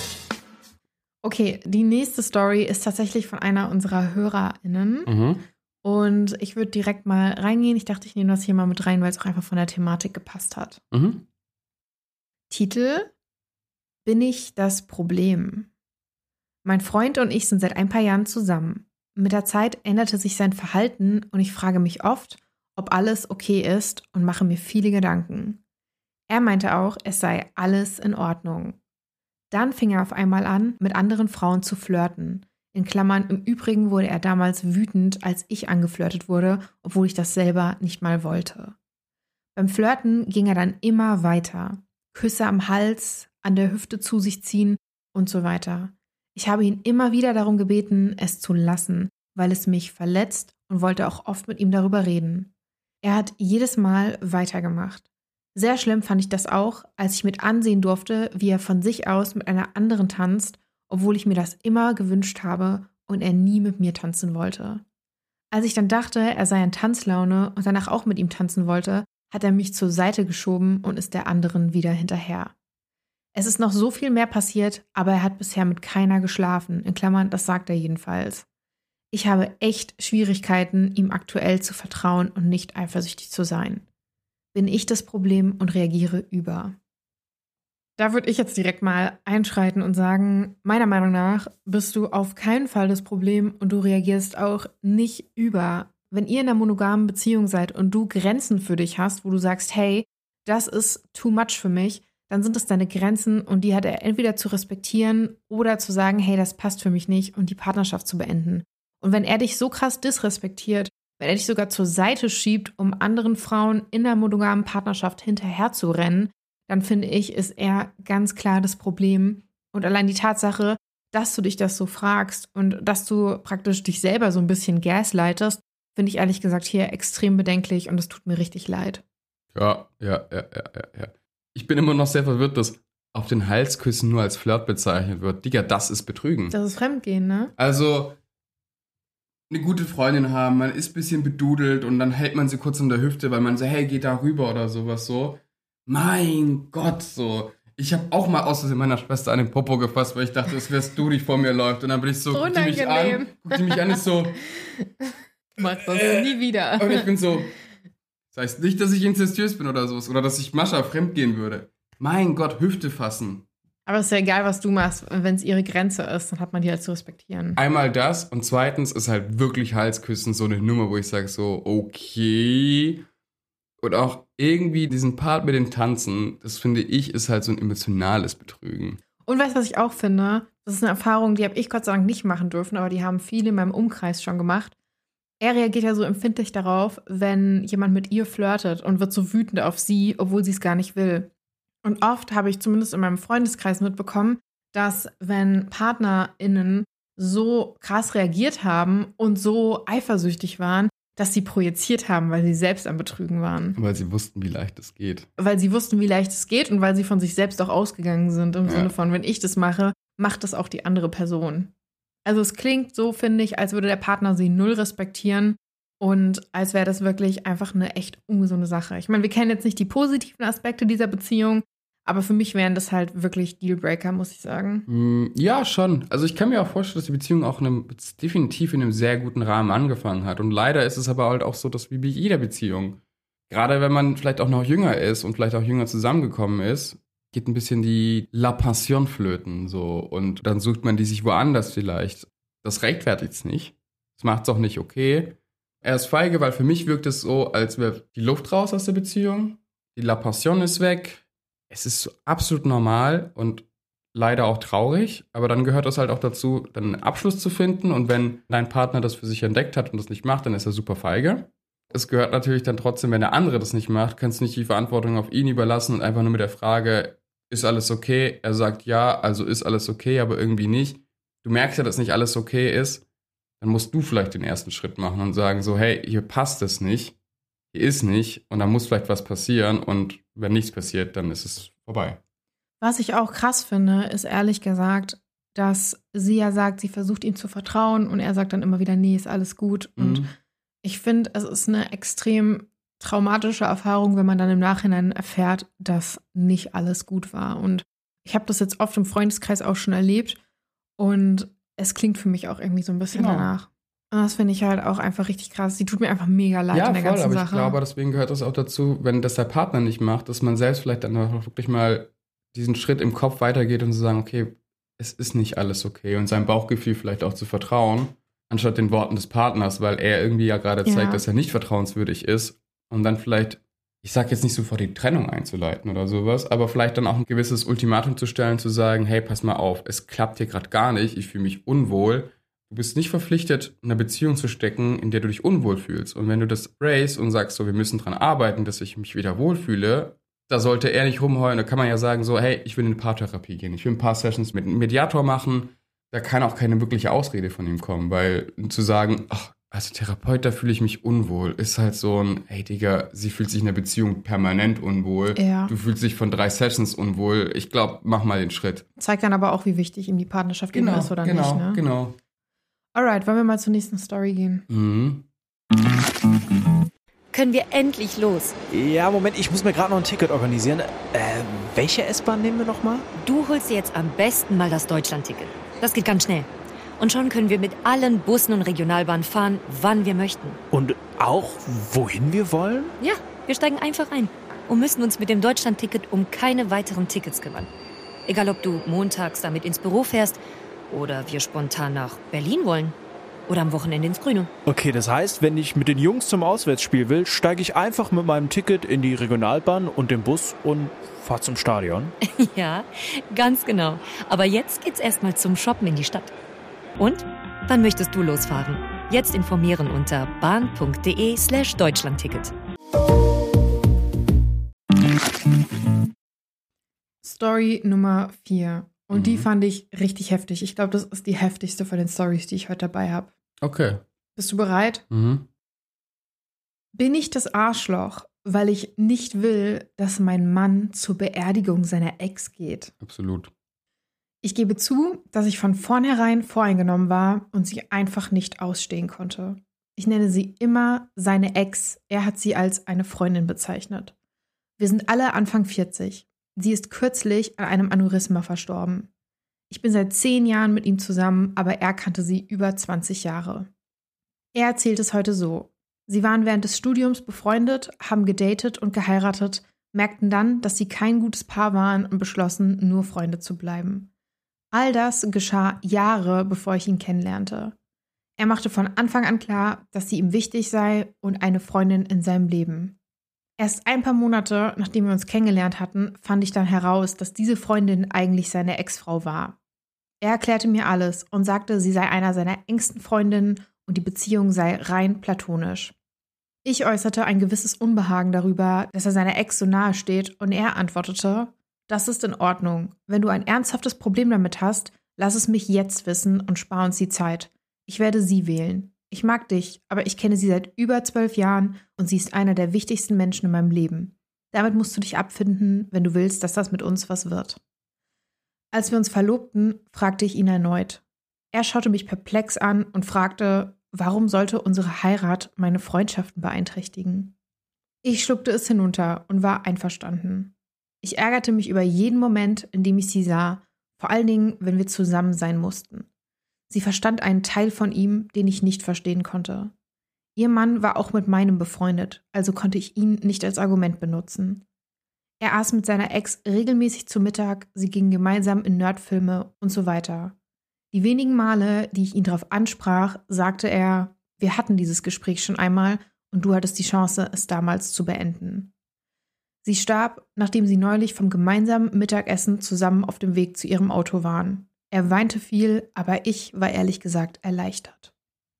Speaker 1: Okay, die nächste Story ist tatsächlich von einer unserer HörerInnen.
Speaker 2: Mhm.
Speaker 1: Und ich würde direkt mal reingehen. Ich dachte, ich nehme das hier mal mit rein, weil es auch einfach von der Thematik gepasst hat.
Speaker 2: Mhm.
Speaker 1: Titel: Bin ich das Problem? Mein Freund und ich sind seit ein paar Jahren zusammen. Mit der Zeit änderte sich sein Verhalten und ich frage mich oft, ob alles okay ist und mache mir viele Gedanken. Er meinte auch, es sei alles in Ordnung. Dann fing er auf einmal an, mit anderen Frauen zu flirten. In Klammern, im Übrigen wurde er damals wütend, als ich angeflirtet wurde, obwohl ich das selber nicht mal wollte. Beim Flirten ging er dann immer weiter. Küsse am Hals, an der Hüfte zu sich ziehen und so weiter. Ich habe ihn immer wieder darum gebeten, es zu lassen, weil es mich verletzt und wollte auch oft mit ihm darüber reden. Er hat jedes Mal weitergemacht. Sehr schlimm fand ich das auch, als ich mit ansehen durfte, wie er von sich aus mit einer anderen tanzt, obwohl ich mir das immer gewünscht habe und er nie mit mir tanzen wollte. Als ich dann dachte, er sei in Tanzlaune und danach auch mit ihm tanzen wollte, hat er mich zur Seite geschoben und ist der anderen wieder hinterher. Es ist noch so viel mehr passiert, aber er hat bisher mit keiner geschlafen. In Klammern, das sagt er jedenfalls. Ich habe echt Schwierigkeiten, ihm aktuell zu vertrauen und nicht eifersüchtig zu sein. Bin ich das Problem und reagiere über? Da würde ich jetzt direkt mal einschreiten und sagen, meiner Meinung nach bist du auf keinen Fall das Problem und du reagierst auch nicht über. Wenn ihr in einer monogamen Beziehung seid und du Grenzen für dich hast, wo du sagst, hey, das ist too much für mich, dann sind es deine Grenzen und die hat er entweder zu respektieren oder zu sagen, hey, das passt für mich nicht und die Partnerschaft zu beenden. Und wenn er dich so krass disrespektiert, wenn er dich sogar zur Seite schiebt, um anderen Frauen in der monogamen Partnerschaft hinterherzurennen, dann finde ich, ist er ganz klar das Problem. Und allein die Tatsache, dass du dich das so fragst und dass du praktisch dich selber so ein bisschen gaslightest, finde ich ehrlich gesagt hier extrem bedenklich und es tut mir richtig leid.
Speaker 2: Ja, ja, ja, ja, ja, ja. Ich bin immer noch sehr verwirrt, dass auf den Halsküssen nur als Flirt bezeichnet wird. Digga, das ist Betrügen.
Speaker 1: Das ist Fremdgehen, ne?
Speaker 2: Also, eine gute Freundin haben, man ist ein bisschen bedudelt und dann hält man sie kurz an der Hüfte, weil man so, hey, geh da rüber oder sowas so. Mein Gott, so. Ich habe auch mal aus Versehen meiner Schwester an den Popo gefasst, weil ich dachte, es wärst du, die vor mir läuft. Und dann bin ich so, guckt die mich an, guckt die mich an, ist so,
Speaker 1: mach das
Speaker 2: äh,
Speaker 1: nie wieder.
Speaker 2: Und ich bin so, das heißt nicht, dass ich inzestiös bin oder sowas oder dass ich Mascha fremdgehen würde. Mein Gott, Hüfte fassen.
Speaker 1: Aber es ist ja egal, was du machst. Wenn es ihre Grenze ist, dann hat man die halt zu respektieren.
Speaker 2: Einmal das und zweitens ist halt wirklich Halsküssen so eine Nummer, wo ich sage so, okay. Und auch irgendwie diesen Part mit dem Tanzen, das finde ich, ist halt so ein emotionales Betrügen.
Speaker 1: Und weißt du, was ich auch finde? Das ist eine Erfahrung, die habe ich Gott sei Dank nicht machen dürfen, aber die haben viele in meinem Umkreis schon gemacht. Er reagiert ja so empfindlich darauf, wenn jemand mit ihr flirtet und wird so wütend auf sie, obwohl sie es gar nicht will. Und oft habe ich zumindest in meinem Freundeskreis mitbekommen, dass wenn PartnerInnen so krass reagiert haben und so eifersüchtig waren, dass sie projiziert haben, weil sie selbst am Betrügen waren.
Speaker 2: Weil sie wussten, wie leicht es geht.
Speaker 1: Weil sie wussten, wie leicht es geht und weil sie von sich selbst auch ausgegangen sind. Im
Speaker 2: Ja.
Speaker 1: Sinne von, wenn ich das mache, macht das auch die andere Person. Also es klingt so, finde ich, als würde der Partner sie null respektieren und als wäre das wirklich einfach eine echt ungesunde Sache. Ich meine, wir kennen jetzt nicht die positiven Aspekte dieser Beziehung, aber für mich wären das halt wirklich Dealbreaker, muss ich sagen.
Speaker 2: Ja, schon. Also ich kann mir auch vorstellen, dass die Beziehung auch in einem, definitiv in einem sehr guten Rahmen angefangen hat. Und leider ist es aber halt auch so, dass wie bei jeder Beziehung, gerade wenn man vielleicht auch noch jünger ist und vielleicht auch jünger zusammengekommen ist, geht ein bisschen die La Passion flöten. So. Und dann sucht man die sich woanders vielleicht. Das rechtfertigt es nicht. Das macht es auch nicht okay. Er ist feige, weil für mich wirkt es so, als wäre die Luft raus aus der Beziehung. Die La Passion ist weg. Es ist so absolut normal und leider auch traurig, aber dann gehört es halt auch dazu, dann einen Abschluss zu finden und wenn dein Partner das für sich entdeckt hat und das nicht macht, dann ist er super feige. Es gehört natürlich dann trotzdem, wenn der andere das nicht macht, kannst du nicht die Verantwortung auf ihn überlassen und einfach nur mit der Frage, ist alles okay? Er sagt ja, also ist alles okay, aber irgendwie nicht. Du merkst ja, dass nicht alles okay ist, dann musst du vielleicht den ersten Schritt machen und sagen so, hey, hier passt es nicht. Hier ist nicht und da muss vielleicht was passieren und wenn nichts passiert, dann ist es vorbei.
Speaker 1: Was ich auch krass finde, ist ehrlich gesagt, dass sie ja sagt, sie versucht ihm zu vertrauen und er sagt dann immer wieder, nee, ist alles gut.
Speaker 2: Mhm.
Speaker 1: Und ich finde, es ist eine extrem traumatische Erfahrung, wenn man dann im Nachhinein erfährt, dass nicht alles gut war. Und ich habe das jetzt oft im Freundeskreis auch schon erlebt und es klingt für mich auch irgendwie so ein bisschen
Speaker 2: Genau.
Speaker 1: danach. Und das finde ich halt auch einfach richtig krass. Sie tut mir einfach mega leid
Speaker 2: Ja,
Speaker 1: in der
Speaker 2: voll,
Speaker 1: ganzen
Speaker 2: aber
Speaker 1: Sache.
Speaker 2: ich glaube, deswegen gehört das auch dazu, wenn das der Partner nicht macht, dass man selbst vielleicht dann auch wirklich mal diesen Schritt im Kopf weitergeht und zu sagen, okay, es ist nicht alles okay und seinem Bauchgefühl vielleicht auch zu vertrauen, anstatt den Worten des Partners, weil er irgendwie ja gerade zeigt,
Speaker 1: Ja.
Speaker 2: dass er nicht vertrauenswürdig ist und dann vielleicht, ich sag jetzt nicht sofort die Trennung einzuleiten oder sowas, aber vielleicht dann auch ein gewisses Ultimatum zu stellen, zu sagen, hey, pass mal auf, es klappt hier gerade gar nicht, ich fühle mich unwohl. Du bist nicht verpflichtet, in eine Beziehung zu stecken, in der du dich unwohl fühlst. Und wenn du das raise und sagst, so, wir müssen dran arbeiten, dass ich mich wieder wohlfühle, da sollte er nicht rumheulen. Da kann man ja sagen, so, hey, ich will in eine Paartherapie gehen. Ich will ein paar Sessions mit einem Mediator machen. Da kann auch keine wirkliche Ausrede von ihm kommen. Weil zu sagen, ach, als Therapeut, da fühle ich mich unwohl, ist halt so ein, hey Digga, sie fühlt sich in einer Beziehung permanent unwohl.
Speaker 1: Ja.
Speaker 2: Du fühlst dich von drei Sessions unwohl. Ich glaube, mach mal den Schritt.
Speaker 1: Zeigt dann aber auch, wie wichtig ihm die Partnerschaft
Speaker 2: Genau,
Speaker 1: ist oder
Speaker 2: genau,
Speaker 1: nicht. Ne?
Speaker 2: genau.
Speaker 1: Alright, wollen wir mal zur nächsten Story gehen?
Speaker 2: Mhm.
Speaker 3: Können wir endlich los?
Speaker 4: Ja, Moment, ich muss mir gerade noch ein Ticket organisieren. Äh, welche S-Bahn nehmen wir nochmal?
Speaker 3: Du holst dir jetzt am besten mal das Deutschland-Ticket. Das geht ganz schnell. Und schon können wir mit allen Bussen und Regionalbahnen fahren, wann wir möchten.
Speaker 4: Und auch, wohin wir wollen?
Speaker 3: Ja, wir steigen einfach ein und müssen uns mit dem Deutschland-Ticket um keine weiteren Tickets kümmern. Egal, ob du montags damit ins Büro fährst oder wir spontan nach Berlin wollen oder am Wochenende ins Grüne.
Speaker 4: Okay, das heißt, wenn ich mit den Jungs zum Auswärtsspiel will, steige ich einfach mit meinem Ticket in die Regionalbahn und den Bus und fahre zum Stadion.
Speaker 3: Ja, ganz genau. Aber jetzt geht's erstmal zum Shoppen in die Stadt. Und? Wann möchtest du losfahren? Jetzt informieren unter bahn.de slash Deutschlandticket.
Speaker 1: Story Nummer vier. Und
Speaker 2: Mhm.
Speaker 1: die fand ich richtig heftig. Ich glaube, das ist die heftigste von den Stories, die ich heute dabei habe.
Speaker 2: Okay.
Speaker 1: Bist du bereit?
Speaker 2: Mhm.
Speaker 1: Bin ich das Arschloch, weil ich nicht will, dass mein Mann zur Beerdigung seiner Ex geht?
Speaker 2: Absolut.
Speaker 1: Ich gebe zu, dass ich von vornherein voreingenommen war und sie einfach nicht ausstehen konnte. Ich nenne sie immer seine Ex. Er hat sie als eine Freundin bezeichnet. Wir sind alle Anfang vierzig. Sie ist kürzlich an einem Aneurysma verstorben. Ich bin seit zehn Jahren mit ihm zusammen, aber er kannte sie über zwanzig Jahre. Er erzählt es heute so. Sie waren während des Studiums befreundet, haben gedatet und geheiratet, merkten dann, dass sie kein gutes Paar waren und beschlossen, nur Freunde zu bleiben. All das geschah Jahre, bevor ich ihn kennenlernte. Er machte von Anfang an klar, dass sie ihm wichtig sei und eine Freundin in seinem Leben. Erst ein paar Monate, nachdem wir uns kennengelernt hatten, fand ich dann heraus, dass diese Freundin eigentlich seine Ex-Frau war. Er erklärte mir alles und sagte, sie sei einer seiner engsten Freundinnen und die Beziehung sei rein platonisch. Ich äußerte ein gewisses Unbehagen darüber, dass er seiner Ex so nahe steht, und er antwortete: Das ist in Ordnung. Wenn du ein ernsthaftes Problem damit hast, lass es mich jetzt wissen und spar uns die Zeit. Ich werde sie wählen. Ich mag dich, aber ich kenne sie seit über zwölf Jahren und sie ist einer der wichtigsten Menschen in meinem Leben. Damit musst du dich abfinden, wenn du willst, dass das mit uns was wird. Als wir uns verlobten, fragte ich ihn erneut. Er schaute mich perplex an und fragte, warum sollte unsere Heirat meine Freundschaften beeinträchtigen? Ich schluckte es hinunter und war einverstanden. Ich ärgerte mich über jeden Moment, in dem ich sie sah, vor allen Dingen, wenn wir zusammen sein mussten. Sie verstand einen Teil von ihm, den ich nicht verstehen konnte. Ihr Mann war auch mit meinem befreundet, also konnte ich ihn nicht als Argument benutzen. Er aß mit seiner Ex regelmäßig zu Mittag, sie gingen gemeinsam in Nerdfilme und so weiter. Die wenigen Male, die ich ihn darauf ansprach, sagte er, wir hatten dieses Gespräch schon einmal und du hattest die Chance, es damals zu beenden. Sie starb, nachdem sie neulich vom gemeinsamen Mittagessen zusammen auf dem Weg zu ihrem Auto waren. Er weinte viel, aber ich war ehrlich gesagt erleichtert.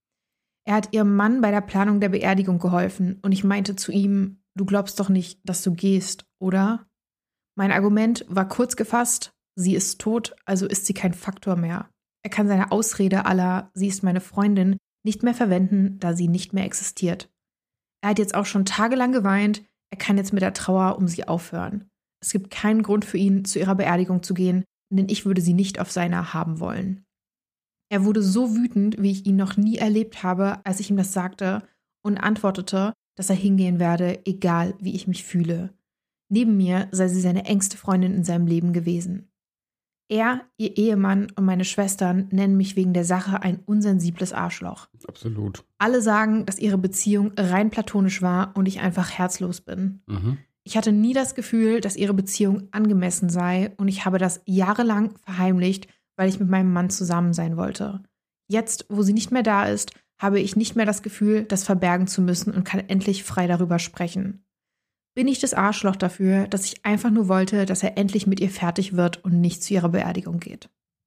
Speaker 1: Er hat ihrem Mann bei der Planung der Beerdigung geholfen und ich meinte zu ihm, du glaubst doch nicht, dass du gehst, oder? Mein Argument war kurz gefasst, sie ist tot, also ist sie kein Faktor mehr. Er kann seine Ausrede aller, sie ist meine Freundin, nicht mehr verwenden, da sie nicht mehr existiert. Er hat jetzt auch schon tagelang geweint, er kann jetzt mit der Trauer um sie aufhören. Es gibt keinen Grund für ihn, zu ihrer Beerdigung zu gehen, denn ich würde sie nicht auf seiner haben wollen. Er wurde so wütend, wie ich ihn noch nie erlebt habe, als ich ihm das sagte, und antwortete, dass er hingehen werde, egal wie ich mich fühle. Neben mir sei sie seine engste Freundin in seinem Leben gewesen. Er, ihr Ehemann und meine Schwestern nennen mich wegen der Sache ein unsensibles Arschloch.
Speaker 2: Absolut.
Speaker 1: Alle sagen, dass ihre Beziehung rein platonisch war und ich einfach herzlos bin.
Speaker 2: Mhm.
Speaker 1: Ich hatte nie das Gefühl, dass ihre Beziehung angemessen sei und ich habe das jahrelang verheimlicht, weil ich mit meinem Mann zusammen sein wollte. jetzt, wo sie nicht mehr da ist, habe ich nicht mehr das Gefühl, das verbergen zu müssen und kann endlich frei darüber sprechen. Bin ich das Arschloch dafür, dass ich einfach nur wollte, dass er endlich mit ihr fertig wird und nicht zu ihrer Beerdigung geht?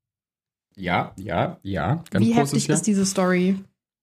Speaker 2: Ja, ja, ja. Ganz
Speaker 1: Wie
Speaker 2: großes
Speaker 1: heftig
Speaker 2: Ja.
Speaker 1: ist diese Story?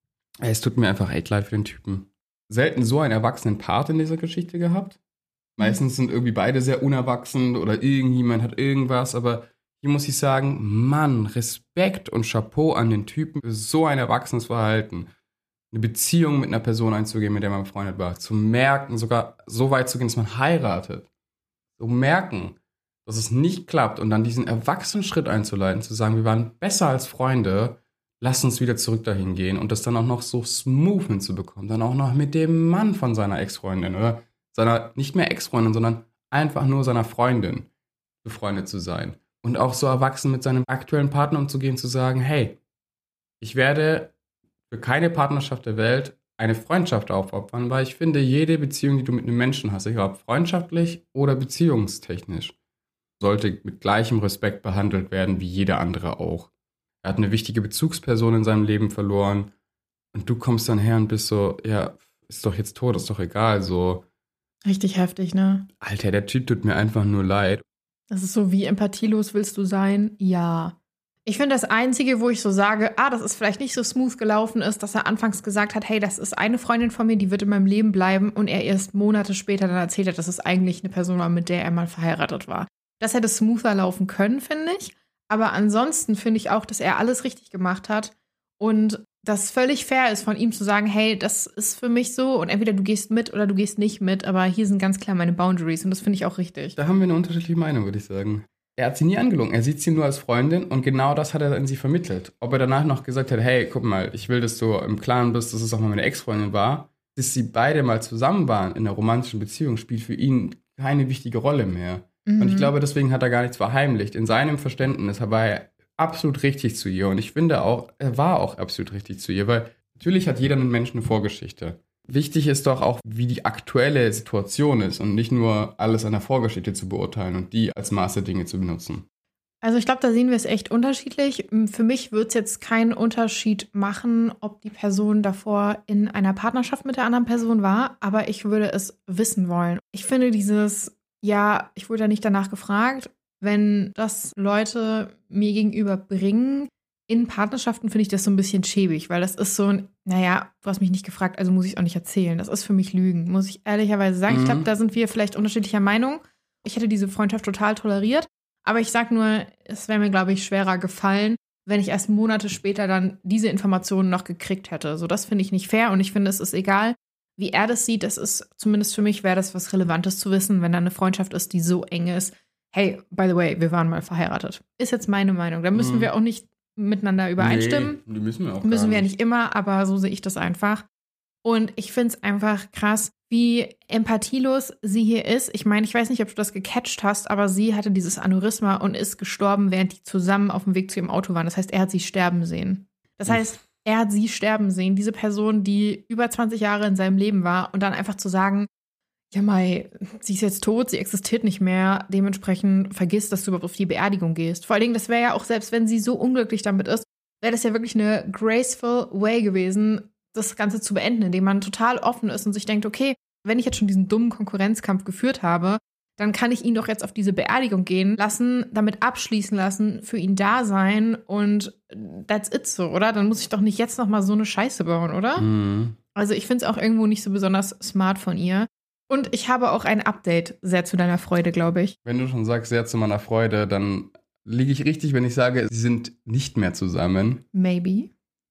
Speaker 2: Es tut mir einfach echt leid für den Typen. Selten so einen erwachsenen Part in dieser Geschichte gehabt. Meistens sind irgendwie beide sehr unerwachsen oder irgendjemand hat irgendwas, aber hier muss ich sagen, Mann, Respekt und Chapeau an den Typen für so ein erwachsenes Verhalten. Eine Beziehung mit einer Person einzugehen, mit der man befreundet war. Zu merken, sogar so weit zu gehen, dass man heiratet. Zu merken, dass es nicht klappt und dann diesen erwachsenen Schritt einzuleiten, zu sagen, wir waren besser als Freunde, lass uns wieder zurück dahin gehen und das dann auch noch so smooth hinzubekommen. Dann auch noch mit dem Mann von seiner Ex-Freundin oder seiner, nicht mehr Ex-Freundin, sondern einfach nur seiner Freundin befreundet zu sein. Und auch so erwachsen mit seinem aktuellen Partner umzugehen, zu sagen, hey, ich werde für keine Partnerschaft der Welt eine Freundschaft aufopfern, weil ich finde, jede Beziehung, die du mit einem Menschen hast, egal ob freundschaftlich oder beziehungstechnisch, sollte mit gleichem Respekt behandelt werden wie jeder andere auch. Er hat eine wichtige Bezugsperson in seinem Leben verloren und du kommst dann her und bist so, ja, ist doch jetzt tot, ist doch egal, so.
Speaker 1: Richtig heftig, ne?
Speaker 2: Alter, der Typ tut mir einfach nur leid.
Speaker 1: Das ist so, wie empathielos willst du sein? Ja. Ich finde, das Einzige, wo ich so sage, ah, das ist vielleicht nicht so smooth gelaufen, ist, dass er anfangs gesagt hat, hey, das ist eine Freundin von mir, die wird in meinem Leben bleiben und er erst Monate später dann erzählt hat, dass es eigentlich eine Person war, mit der er mal verheiratet war. Das hätte smoother laufen können, finde ich. Aber ansonsten finde ich auch, dass er alles richtig gemacht hat und das völlig fair ist von ihm zu sagen, hey, das ist für mich so und entweder du gehst mit oder du gehst nicht mit, aber hier sind ganz klar meine Boundaries und das finde ich auch richtig.
Speaker 2: Da haben wir eine unterschiedliche Meinung, würde ich sagen. Er hat sie nie angelogen, er sieht sie nur als Freundin und genau das hat er in sie vermittelt. Ob er danach noch gesagt hat, hey, guck mal, ich will, dass du im Klaren bist, dass es auch mal meine Ex-Freundin war, dass sie beide mal zusammen waren in einer romantischen Beziehung, spielt für ihn keine wichtige Rolle mehr. Und ich glaube, deswegen hat er gar nichts verheimlicht. In seinem Verständnis war er absolut richtig zu ihr. Und ich finde auch, er war auch absolut richtig zu ihr, weil natürlich hat jeder Menschen eine Vorgeschichte. Wichtig ist doch auch, wie die aktuelle Situation ist und nicht nur alles an der Vorgeschichte zu beurteilen und die als Maß der Dinge zu benutzen.
Speaker 1: Also ich glaube, da sehen wir es echt unterschiedlich. Für mich wird es jetzt keinen Unterschied machen, ob die Person davor in einer Partnerschaft mit der anderen Person war, aber ich würde es wissen wollen. Ich finde dieses, ja, ich wurde ja nicht danach gefragt, wenn das Leute mir gegenüber bringen, in Partnerschaften finde ich das so ein bisschen schäbig, weil das ist so ein, naja, du hast mich nicht gefragt, also muss ich es auch nicht erzählen. Das ist für mich Lügen, muss ich ehrlicherweise sagen. Mhm. Ich glaube, da sind wir vielleicht unterschiedlicher Meinung. Ich hätte diese Freundschaft total toleriert, aber ich sag nur, es wäre mir, glaube ich, schwerer gefallen, wenn ich erst Monate später dann diese Informationen noch gekriegt hätte. So, das finde ich nicht fair und ich finde, es ist egal, wie er das sieht. Das ist, zumindest für mich wäre das was Relevantes zu wissen, wenn da eine Freundschaft ist, die so eng ist. Hey, by the way, wir waren mal verheiratet. Ist jetzt meine Meinung. Da müssen mhm. wir auch nicht miteinander übereinstimmen.
Speaker 2: Nee, die müssen wir auch
Speaker 1: Müssen
Speaker 2: gar
Speaker 1: wir
Speaker 2: nicht.
Speaker 1: nicht immer, aber so sehe ich das einfach. Und ich finde es einfach krass, wie empathielos sie hier ist. Ich meine, ich weiß nicht, ob du das gecatcht hast, aber sie hatte dieses Aneurysma und ist gestorben, während die zusammen auf dem Weg zu ihrem Auto waren. Das heißt, er hat sie sterben sehen. Das heißt, er hat sie sterben sehen. Diese Person, die über zwanzig Jahre in seinem Leben war und dann einfach zu sagen, ja Mai, sie ist jetzt tot, sie existiert nicht mehr, dementsprechend vergiss, dass du überhaupt auf die Beerdigung gehst. Vor allen Dingen, das wäre ja auch, selbst wenn sie so unglücklich damit ist, wäre das ja wirklich eine graceful way gewesen, das Ganze zu beenden, indem man total offen ist und sich denkt, okay, wenn ich jetzt schon diesen dummen Konkurrenzkampf geführt habe, dann kann ich ihn doch jetzt auf diese Beerdigung gehen lassen, damit abschließen lassen, für ihn da sein und that's it so, oder? Dann muss ich doch nicht jetzt noch mal so eine Scheiße bauen, oder?
Speaker 2: Mhm.
Speaker 1: Also ich finde es auch irgendwo nicht so besonders smart von ihr. Und ich habe auch ein Update, sehr zu deiner Freude, glaube ich.
Speaker 2: Wenn du schon sagst, sehr zu meiner Freude, dann liege ich richtig, wenn ich sage, sie sind nicht mehr zusammen.
Speaker 1: Maybe.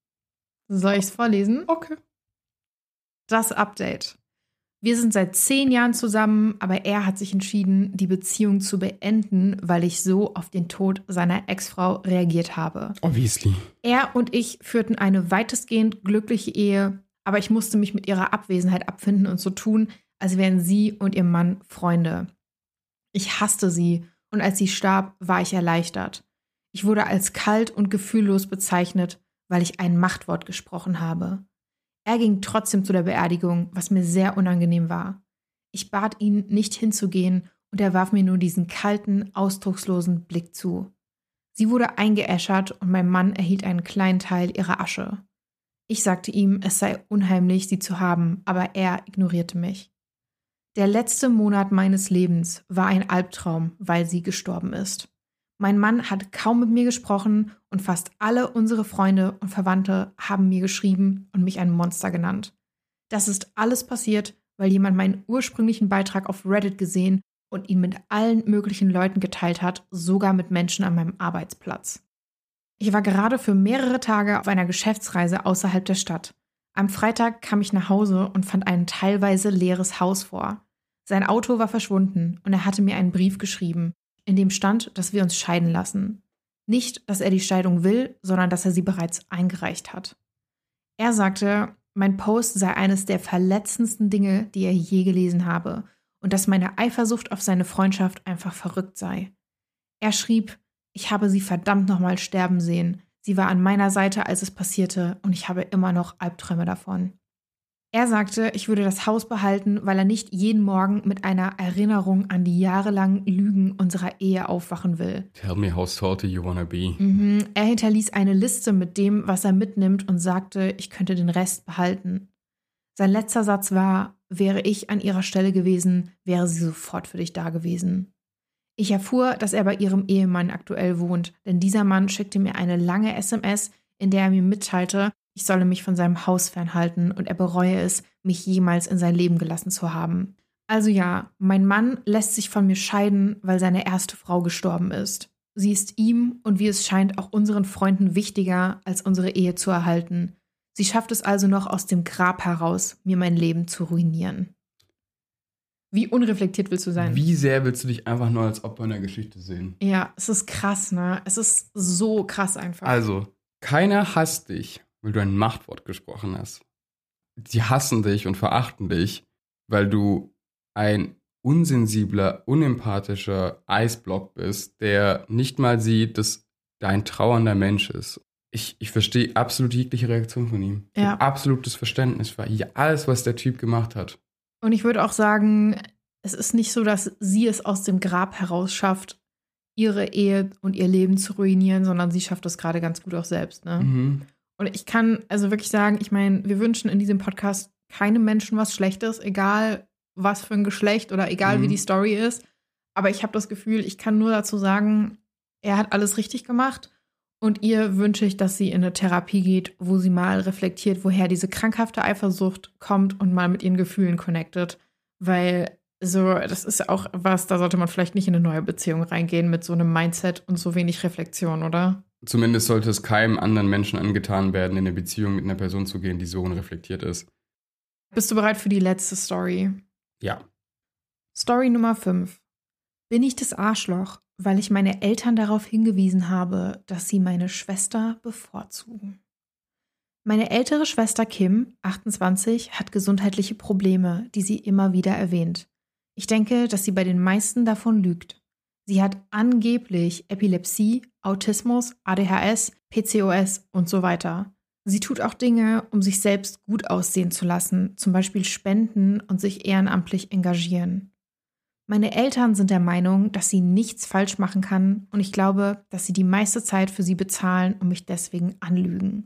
Speaker 1: Soll ich es vorlesen?
Speaker 2: Okay.
Speaker 1: Das Update. Wir sind seit zehn Jahren zusammen, aber er hat sich entschieden, die Beziehung zu beenden, weil ich so auf den Tod seiner Ex-Frau reagiert habe.
Speaker 2: Obviously.
Speaker 1: Er und ich führten eine weitestgehend glückliche Ehe, aber ich musste mich mit ihrer Abwesenheit abfinden und so tun, als wären sie und ihr Mann Freunde. Ich hasste sie und als sie starb, war ich erleichtert. Ich wurde als kalt und gefühllos bezeichnet, weil ich ein Machtwort gesprochen habe. Er ging trotzdem zu der Beerdigung, was mir sehr unangenehm war. Ich bat ihn, nicht hinzugehen und er warf mir nur diesen kalten, ausdruckslosen Blick zu. Sie wurde eingeäschert und mein Mann erhielt einen kleinen Teil ihrer Asche. Ich sagte ihm, es sei unheimlich, sie zu haben, aber er ignorierte mich. Der letzte Monat meines Lebens war ein Albtraum, weil sie gestorben ist. Mein Mann hat kaum mit mir gesprochen und fast alle unsere Freunde und Verwandte haben mir geschrieben und mich ein Monster genannt. Das ist alles passiert, weil jemand meinen ursprünglichen Beitrag auf Reddit gesehen und ihn mit allen möglichen Leuten geteilt hat, sogar mit Menschen an meinem Arbeitsplatz. Ich war gerade für mehrere Tage auf einer Geschäftsreise außerhalb der Stadt. Am Freitag kam ich nach Hause und fand ein teilweise leeres Haus vor. Sein Auto war verschwunden und er hatte mir einen Brief geschrieben, in dem stand, dass wir uns scheiden lassen. Nicht, dass er die Scheidung will, sondern dass er sie bereits eingereicht hat. Er sagte, mein Post sei eines der verletzendsten Dinge, die er je gelesen habe und dass meine Eifersucht auf seine Freundschaft einfach verrückt sei. Er schrieb, ich habe sie verdammt nochmal sterben sehen. Sie war an meiner Seite, als es passierte und ich habe immer noch Albträume davon. Er sagte, ich würde das Haus behalten, weil er nicht jeden Morgen mit einer Erinnerung an die jahrelangen Lügen unserer Ehe aufwachen will.
Speaker 2: Tell me how salty you wanna be.
Speaker 1: Mhm. Er hinterließ eine Liste mit dem, was er mitnimmt und sagte, ich könnte den Rest behalten. Sein letzter Satz war, wäre ich an ihrer Stelle gewesen, wäre sie sofort für dich da gewesen. Ich erfuhr, dass er bei ihrem Ehemann aktuell wohnt, denn dieser Mann schickte mir eine lange S M S, in der er mir mitteilte, ich solle mich von seinem Haus fernhalten und er bereue es, mich jemals in sein Leben gelassen zu haben. Also ja, mein Mann lässt sich von mir scheiden, weil seine erste Frau gestorben ist. Sie ist ihm und wie es scheint auch unseren Freunden wichtiger, als unsere Ehe zu erhalten. Sie schafft es also noch aus dem Grab heraus, mir mein Leben zu ruinieren. Wie unreflektiert willst du sein?
Speaker 2: Wie sehr willst du dich einfach nur als Opfer in der Geschichte sehen?
Speaker 1: Ja, es ist krass, ne? Es ist so krass einfach.
Speaker 2: Also, keiner hasst dich, weil du ein Machtwort gesprochen hast. Sie hassen dich und verachten dich, weil du ein unsensibler, unempathischer Eisblock bist, der nicht mal sieht, dass da ein trauernder Mensch ist. Ich, ich verstehe absolut jegliche Reaktion von ihm. Ich
Speaker 1: Ja.
Speaker 2: habe absolutes Verständnis für alles, was der Typ gemacht hat.
Speaker 1: Und ich würde auch sagen, es ist nicht so, dass sie es aus dem Grab heraus schafft, ihre Ehe und ihr Leben zu ruinieren, sondern sie schafft das gerade ganz gut auch selbst, ne?
Speaker 2: Mhm.
Speaker 1: Und ich kann also wirklich sagen, ich meine, wir wünschen in diesem Podcast keinem Menschen was Schlechtes, egal was für ein Geschlecht oder egal
Speaker 2: Mhm.
Speaker 1: wie die Story ist. Aber ich habe das Gefühl, ich kann nur dazu sagen, er hat alles richtig gemacht. Und ihr wünsche ich, dass sie in eine Therapie geht, wo sie mal reflektiert, woher diese krankhafte Eifersucht kommt und mal mit ihren Gefühlen connectet. Weil so, das ist auch was, da sollte man vielleicht nicht in eine neue Beziehung reingehen mit so einem Mindset und so wenig Reflexion, oder?
Speaker 2: Zumindest sollte es keinem anderen Menschen angetan werden, in eine Beziehung mit einer Person zu gehen, die so unreflektiert ist.
Speaker 1: Bist du bereit für die letzte Story?
Speaker 2: Ja.
Speaker 1: Story Nummer fünf. Bin ich das Arschloch, weil ich meine Eltern darauf hingewiesen habe, dass sie meine Schwester bevorzugen? Meine ältere Schwester Kim, achtundzwanzig, hat gesundheitliche Probleme, die sie immer wieder erwähnt. Ich denke, dass sie bei den meisten davon lügt. Sie hat angeblich Epilepsie, Autismus, A D H S, P C O S und so weiter. Sie tut auch Dinge, um sich selbst gut aussehen zu lassen, zum Beispiel spenden und sich ehrenamtlich engagieren. Meine Eltern sind der Meinung, dass sie nichts falsch machen kann und ich glaube, dass sie die meiste Zeit für sie bezahlen und mich deswegen anlügen.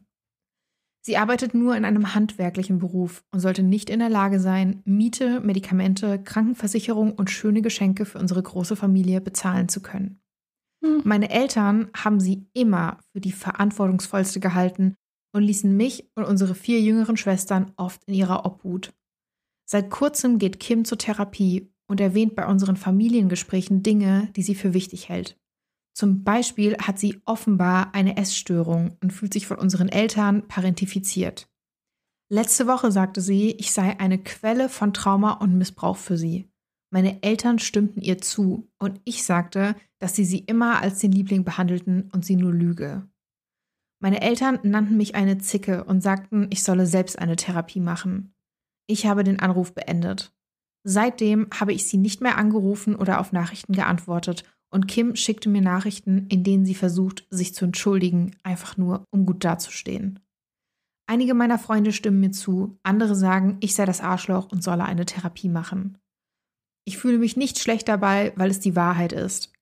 Speaker 1: Sie arbeitet nur in einem handwerklichen Beruf und sollte nicht in der Lage sein, Miete, Medikamente, Krankenversicherung und schöne Geschenke für unsere große Familie bezahlen zu können. Hm. Meine Eltern haben sie immer für die verantwortungsvollste gehalten und ließen mich und unsere vier jüngeren Schwestern oft in ihrer Obhut. Seit kurzem geht Kim zur Therapie und erwähnt bei unseren Familiengesprächen Dinge, die sie für wichtig hält. Zum Beispiel hat sie offenbar eine Essstörung und fühlt sich von unseren Eltern parentifiziert. Letzte Woche sagte sie, ich sei eine Quelle von Trauma und Missbrauch für sie. Meine Eltern stimmten ihr zu und ich sagte, dass sie sie immer als den Liebling behandelten und sie nur lüge. Meine Eltern nannten mich eine Zicke und sagten, ich solle selbst eine Therapie machen. Ich habe den Anruf beendet. Seitdem habe ich sie nicht mehr angerufen oder auf Nachrichten geantwortet und Kim schickte mir Nachrichten, in denen sie versucht, sich zu entschuldigen, einfach nur, um gut dazustehen. Einige meiner Freunde stimmen mir zu, andere sagen, ich sei das Arschloch und solle eine Therapie machen. Ich fühle mich nicht schlecht dabei, weil es die Wahrheit ist.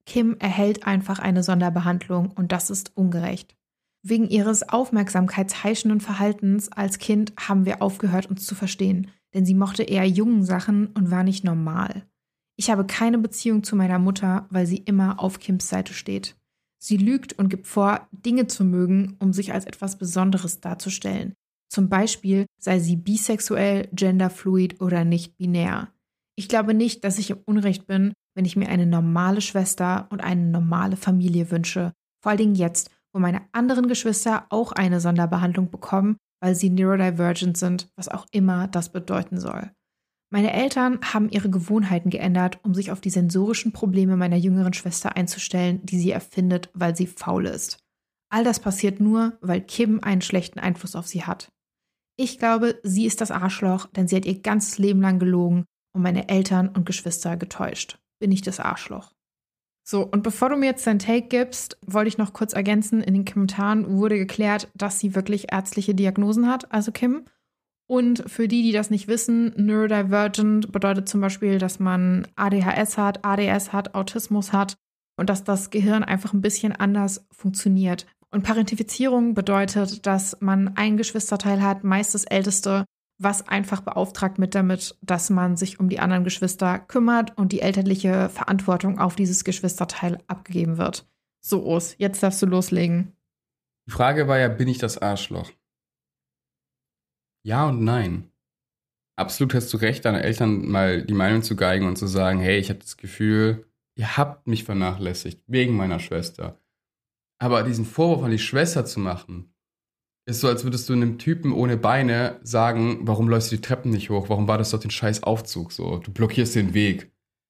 Speaker 1: Kim erhält einfach eine Sonderbehandlung und das ist ungerecht. Wegen ihres aufmerksamkeitsheischenden Verhaltens als Kind haben wir aufgehört, uns zu verstehen, denn sie mochte eher jungen Sachen und war nicht normal. Ich habe keine Beziehung zu meiner Mutter, weil sie immer auf Kims Seite steht. Sie lügt und gibt vor, Dinge zu mögen, um sich als etwas Besonderes darzustellen. Zum Beispiel sei sie bisexuell, genderfluid oder nicht binär. Ich glaube nicht, dass ich im Unrecht bin, wenn ich mir eine normale Schwester und eine normale Familie wünsche. Vor allen Dingen jetzt, wo meine anderen Geschwister auch eine Sonderbehandlung bekommen, weil sie neurodivergent sind, was auch immer das bedeuten soll. Meine Eltern haben ihre Gewohnheiten geändert, um sich auf die sensorischen Probleme meiner jüngeren Schwester einzustellen, die sie erfindet, weil sie faul ist. All das passiert nur, weil Kim einen schlechten Einfluss auf sie hat. Ich glaube, sie ist das Arschloch, denn sie hat ihr ganzes Leben lang gelogen und meine Eltern und Geschwister getäuscht. Bin ich das Arschloch? So, und bevor du mir jetzt dein Take gibst, wollte ich noch kurz ergänzen, in den Kommentaren wurde geklärt, dass sie wirklich ärztliche Diagnosen hat, also Kim. Und für die, die das nicht wissen, Neurodivergent bedeutet zum Beispiel, dass man A D H S hat, A D S hat, Autismus hat und dass das Gehirn einfach ein bisschen anders funktioniert. Und Parentifizierung bedeutet, dass man ein Geschwisterteil hat, meist das älteste, was einfach beauftragt mit damit, dass man sich um die anderen Geschwister kümmert und die elterliche Verantwortung auf dieses Geschwisterteil abgegeben wird. So, Os, jetzt darfst du loslegen.
Speaker 2: Die Frage war ja, bin ich das Arschloch? Ja und nein. Absolut hast du recht, deinen Eltern mal die Meinung zu geigen und zu sagen, hey, ich habe das Gefühl, ihr habt mich vernachlässigt, wegen meiner Schwester. Aber diesen Vorwurf an die Schwester zu machen, ist so, als würdest du einem Typen ohne Beine sagen, warum läufst du die Treppen nicht hoch? Warum war das doch den scheiß Aufzug so? Du blockierst den Weg.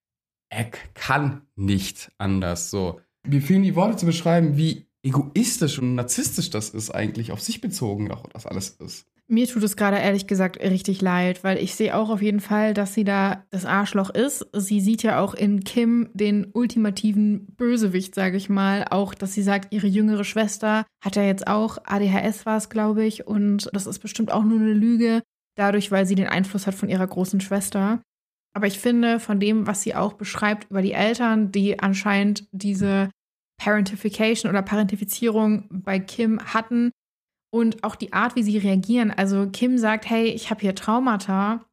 Speaker 2: Er kann nicht anders so. Mir fehlen die Worte zu beschreiben, wie egoistisch und narzisstisch das ist eigentlich, auf sich bezogen auch das alles ist.
Speaker 1: Mir tut es gerade ehrlich gesagt richtig leid, weil ich sehe auch auf jeden Fall, dass sie da das Arschloch ist. Sie sieht ja auch in Kim den ultimativen Bösewicht, sage ich mal. Auch, dass sie sagt, ihre jüngere Schwester hat ja jetzt auch A D H S, war es, glaube ich. Und das ist bestimmt auch nur eine Lüge, dadurch, weil sie den Einfluss hat von ihrer großen Schwester. Aber ich finde, von dem, was sie auch beschreibt über die Eltern, die anscheinend diese Parentification oder Parentifizierung bei Kim hatten, und auch die Art, wie sie reagieren. Also Kim sagt, hey, ich habe hier Traumata.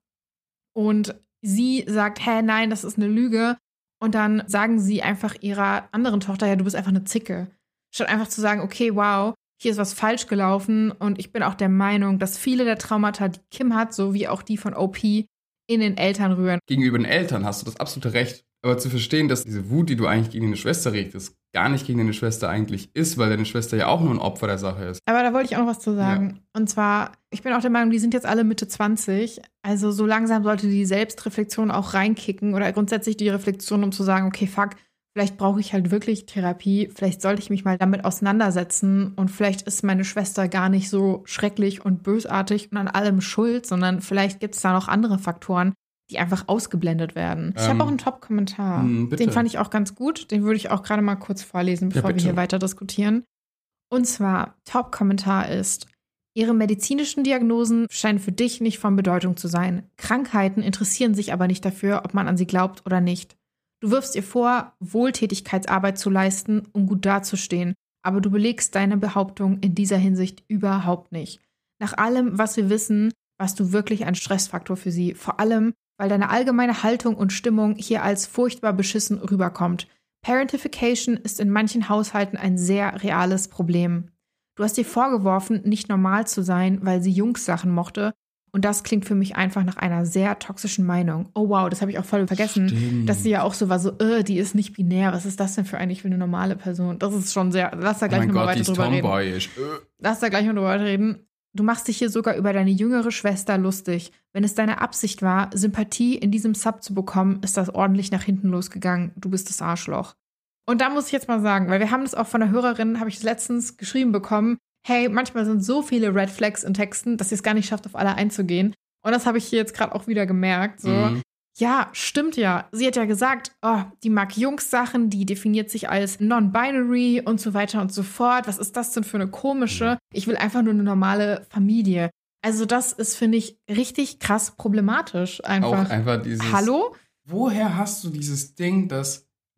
Speaker 1: Und sie sagt, hey, nein, das ist eine Lüge. Und dann sagen sie einfach ihrer anderen Tochter, ja, du bist einfach eine Zicke. Statt einfach zu sagen, okay, wow, hier ist was falsch gelaufen. Und ich bin auch der Meinung, dass viele der Traumata, die Kim hat, so wie auch die von O P, in den Eltern rühren.
Speaker 2: Gegenüber den Eltern hast du das absolute Recht. Aber zu verstehen, dass diese Wut, die du eigentlich gegen deine Schwester richtest, gar nicht gegen deine Schwester eigentlich ist, weil deine Schwester ja auch nur ein Opfer der Sache ist.
Speaker 1: Aber da wollte ich auch noch was zu sagen. Ja. Und zwar, ich bin auch der Meinung, die sind jetzt alle Mitte zwanzig. Also so langsam sollte die Selbstreflexion auch reinkicken oder grundsätzlich die Reflexion, um zu sagen, okay, fuck, vielleicht brauche ich halt wirklich Therapie. Vielleicht sollte ich mich mal damit auseinandersetzen. Und vielleicht ist meine Schwester gar nicht so schrecklich und bösartig und an allem schuld, sondern vielleicht gibt es da noch andere Faktoren, die einfach ausgeblendet werden. Ich ähm, habe auch einen Top-Kommentar. Mh, den fand ich auch ganz gut. Den würde ich auch gerade mal kurz vorlesen, bevor ja, wir hier weiter diskutieren. Und zwar, Top-Kommentar ist: Ihre medizinischen Diagnosen scheinen für dich nicht von Bedeutung zu sein. Krankheiten interessieren sich aber nicht dafür, ob man an sie glaubt oder nicht. Du wirfst ihr vor, Wohltätigkeitsarbeit zu leisten, um gut dazustehen. Aber du belegst deine Behauptung in dieser Hinsicht überhaupt nicht. Nach allem, was wir wissen, warst du wirklich ein Stressfaktor für sie. Vor allem, weil deine allgemeine Haltung und Stimmung hier als furchtbar beschissen rüberkommt. Parentification ist in manchen Haushalten ein sehr reales Problem. Du hast ihr vorgeworfen, nicht normal zu sein, weil sie Jungs-Sachen mochte. Und das klingt für mich einfach nach einer sehr toxischen Meinung. Oh wow, das habe ich auch voll vergessen, Stimmt. dass sie ja auch so war, so, äh, die ist nicht binär. Was ist das denn für eigentlich für eine normale Person? Das ist schon sehr, lass da gleich oh nochmal weiter drüber reden. Lass da gleich noch drüber reden. Du machst dich hier sogar über deine jüngere Schwester lustig. Wenn es deine Absicht war, Sympathie in diesem Sub zu bekommen, ist das ordentlich nach hinten losgegangen. Du bist das Arschloch. Und da muss ich jetzt mal sagen, weil wir haben das auch von der Hörerin, habe ich es letztens geschrieben bekommen, hey, manchmal sind so viele Red Flags in Texten, dass ihr es gar nicht schafft, auf alle einzugehen. Und das habe ich hier jetzt gerade auch wieder gemerkt. So. Mhm. Ja, stimmt ja. Sie hat ja gesagt, oh, die mag Jungs-Sachen, die definiert sich als non-binary und so weiter und so fort. Was ist das denn für eine komische? Ich will einfach nur eine normale Familie. Also das ist, finde ich, richtig krass problematisch. Einfach.
Speaker 2: Auch einfach dieses...
Speaker 1: Hallo?
Speaker 2: Woher hast du dieses Ding, dass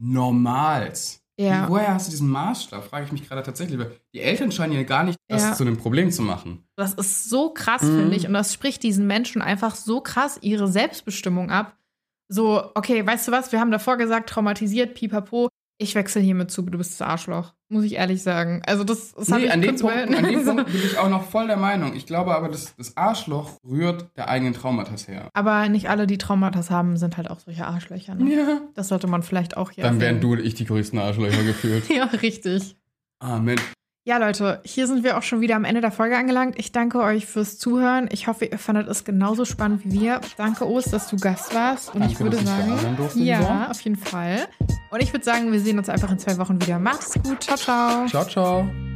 Speaker 2: Normals.
Speaker 1: Ja.
Speaker 2: Wie, woher hast du diesen Maßstab? Frage ich mich gerade tatsächlich. Weil die Eltern scheinen ja gar nicht das
Speaker 1: Ja.
Speaker 2: zu einem Problem zu machen.
Speaker 1: Das ist so krass,
Speaker 2: Mhm.
Speaker 1: finde ich. Und das spricht diesen Menschen einfach so krass ihre Selbstbestimmung ab. So, okay, weißt du was, wir haben davor gesagt, traumatisiert, pipapo. Ich wechsle hiermit zu, du bist das Arschloch. Muss ich ehrlich sagen. Also das, das
Speaker 2: Nee,
Speaker 1: habe ich
Speaker 2: an dem,
Speaker 1: kurz
Speaker 2: Punkt,
Speaker 1: mal-
Speaker 2: an dem Punkt bin ich auch noch voll der Meinung. Ich glaube aber, das, das Arschloch rührt der eigenen Traumata her.
Speaker 1: Aber nicht alle, die Traumata haben, sind halt auch solche Arschlöcher. Ne?
Speaker 2: Ja.
Speaker 1: Das sollte man vielleicht auch hier
Speaker 2: Dann wären
Speaker 1: erwähnen.
Speaker 2: du und ich die größten Arschlöcher gefühlt.
Speaker 1: Ja, richtig.
Speaker 2: Amen.
Speaker 1: Ja, Leute, hier sind wir auch schon wieder am Ende der Folge angelangt. Ich danke euch fürs Zuhören. Ich hoffe, ihr fandet es genauso spannend wie wir. Danke, Os, dass du Gast warst. Und
Speaker 2: Danke,
Speaker 1: ich würde
Speaker 2: dass ich
Speaker 1: sagen,
Speaker 2: da sein durfte,
Speaker 1: ja,
Speaker 2: Lisa.
Speaker 1: auf jeden Fall. Und ich würde sagen, wir sehen uns einfach in zwei Wochen wieder. Macht's gut. Ciao, ciao.
Speaker 2: Ciao, ciao.